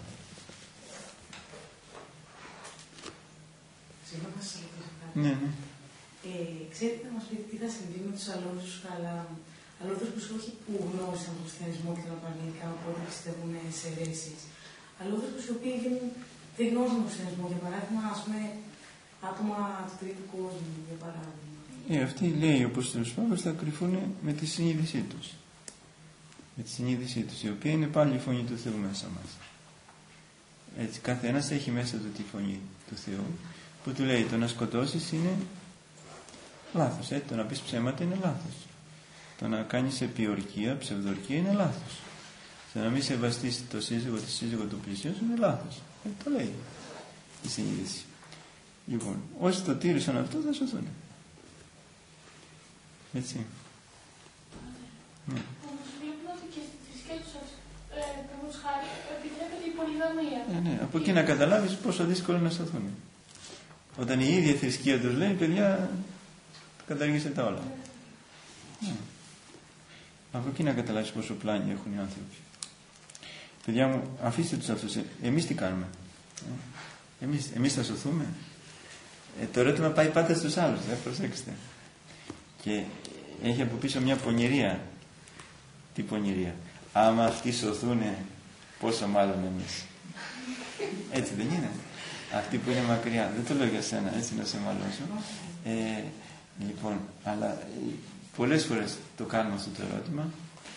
[SPEAKER 2] Ναι, ναι.
[SPEAKER 4] Ξέρετε να μας πείτε τι θα συμβεί με τους αλόθρους, αλλά αλόθρους όχι που γνώρισαν τον χριστιανισμό και τον επανήλθαν, οπότε πιστεύουν σε αιρέσεις. Αλόθρους οι οποίοι δεν γνώρισαν τον χριστιανισμό, για παράδειγμα, ας πούμε, άτομα του τρίτου κόσμου, για παράδειγμα.
[SPEAKER 2] Αυτοί, λέει ο Απόστολος Παύλος, θα κρυφούν με τη συνείδησή τους. Με τη συνείδησή τους, η οποία είναι πάλι η φωνή του Θεού μέσα μας. Έτσι, κάθε ένας έχει μέσα του τη φωνή του Θεού, που του λέει το να σκοτώσεις είναι λάθος, το να πεις ψέματα είναι λάθος, το να κάνεις επιορκία, ψευδορκία είναι λάθος, το να μην σεβαστείς το σύζυγο, τη σύζυγο του πλησίου σου είναι λάθος. Το λέει η συνείδηση. Λοιπόν, όσοι το τήρησαν αυτό θα σωθούν. Έτσι.
[SPEAKER 3] Όμως βλέπουμε ότι και χάρη επιτρέπεται η πολυγαμία.
[SPEAKER 1] Ναι. Από εκεί να καταλάβεις πόσο δύσκολο να σωθούν. Όταν η ίδια θρησκεία τους λέει, παιδιά, καταργήστε τα όλα. Από εκεί να καταλάβεις πόσο πλάνη έχουν οι άνθρωποι. Παιδιά μου, αφήστε τους αυτούς. Εμείς τι κάνουμε? Εμείς θα σωθούμε? Το ερώτημα πάει πάντα στους άλλους, προσέξτε. Και έχει από πίσω μια πονηρία. Τι πονηρία? Άμα αυτοί σωθούνε, πόσο μάλλον εμείς. Έτσι δεν είναι? Αυτοί που είναι μακριά. Δεν το λέω για σένα, έτσι να σε μαλώσω. Λοιπόν, αλλά πολλές φορές το κάνουμε αυτό το ερώτημα,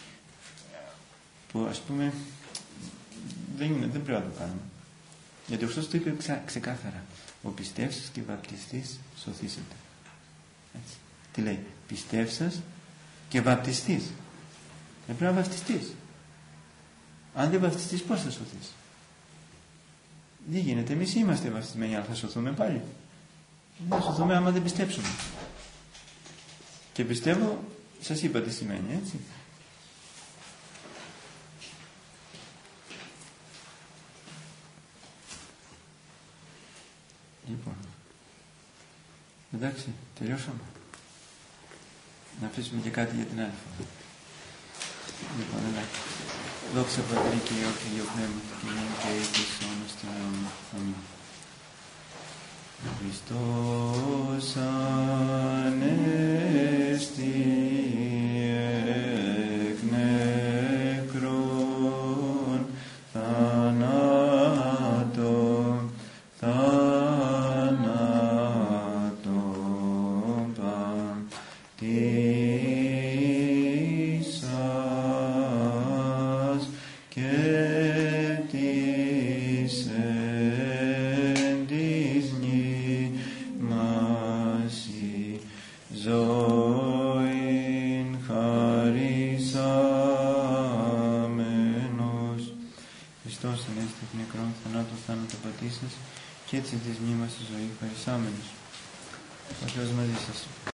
[SPEAKER 1] που ας πούμε δεν πρέπει να το κάνουμε. Γιατί ο Χριστός το είπε ξεκάθαρα. Ο πιστεύσας και βαπτιστής σωθήσετε. Έτσι. Τι λέει? Πιστεύσας και βαπτιστής. Δεν πρέπει να βαπτιστείς. Αν δεν βαπτιστείς, πώς θα σωθείς? Δεν γίνεται. Εμείς είμαστε βαπτισμένοι, αλλά θα σωθούμε πάλι? Δεν θα σωθούμε άμα δεν πιστέψουμε. Και πιστεύω, σας είπα τι σημαίνει, έτσι. Λοιπόν, εντάξει, τελειώσαμε. Να αφήσουμε και κάτι για την άλλη φορά. Λοιπόν, εντάξει. Δόξα Πατρί και Υιό και Υιό Πνεύματι και νυν και εις αιώνας των αιώνων. Αμήν. Χριστός ανέστη εκ νεκρών θανάτων πατήσας και της εν της νήμασι ζωήν χαρισάμενος. Χριστός ανέστη εκ νεκρών θανάτων θάνατο πατήσας και της εν της νήμασι ζωήν χαρισάμενος. Ο Θεός μαζί σας.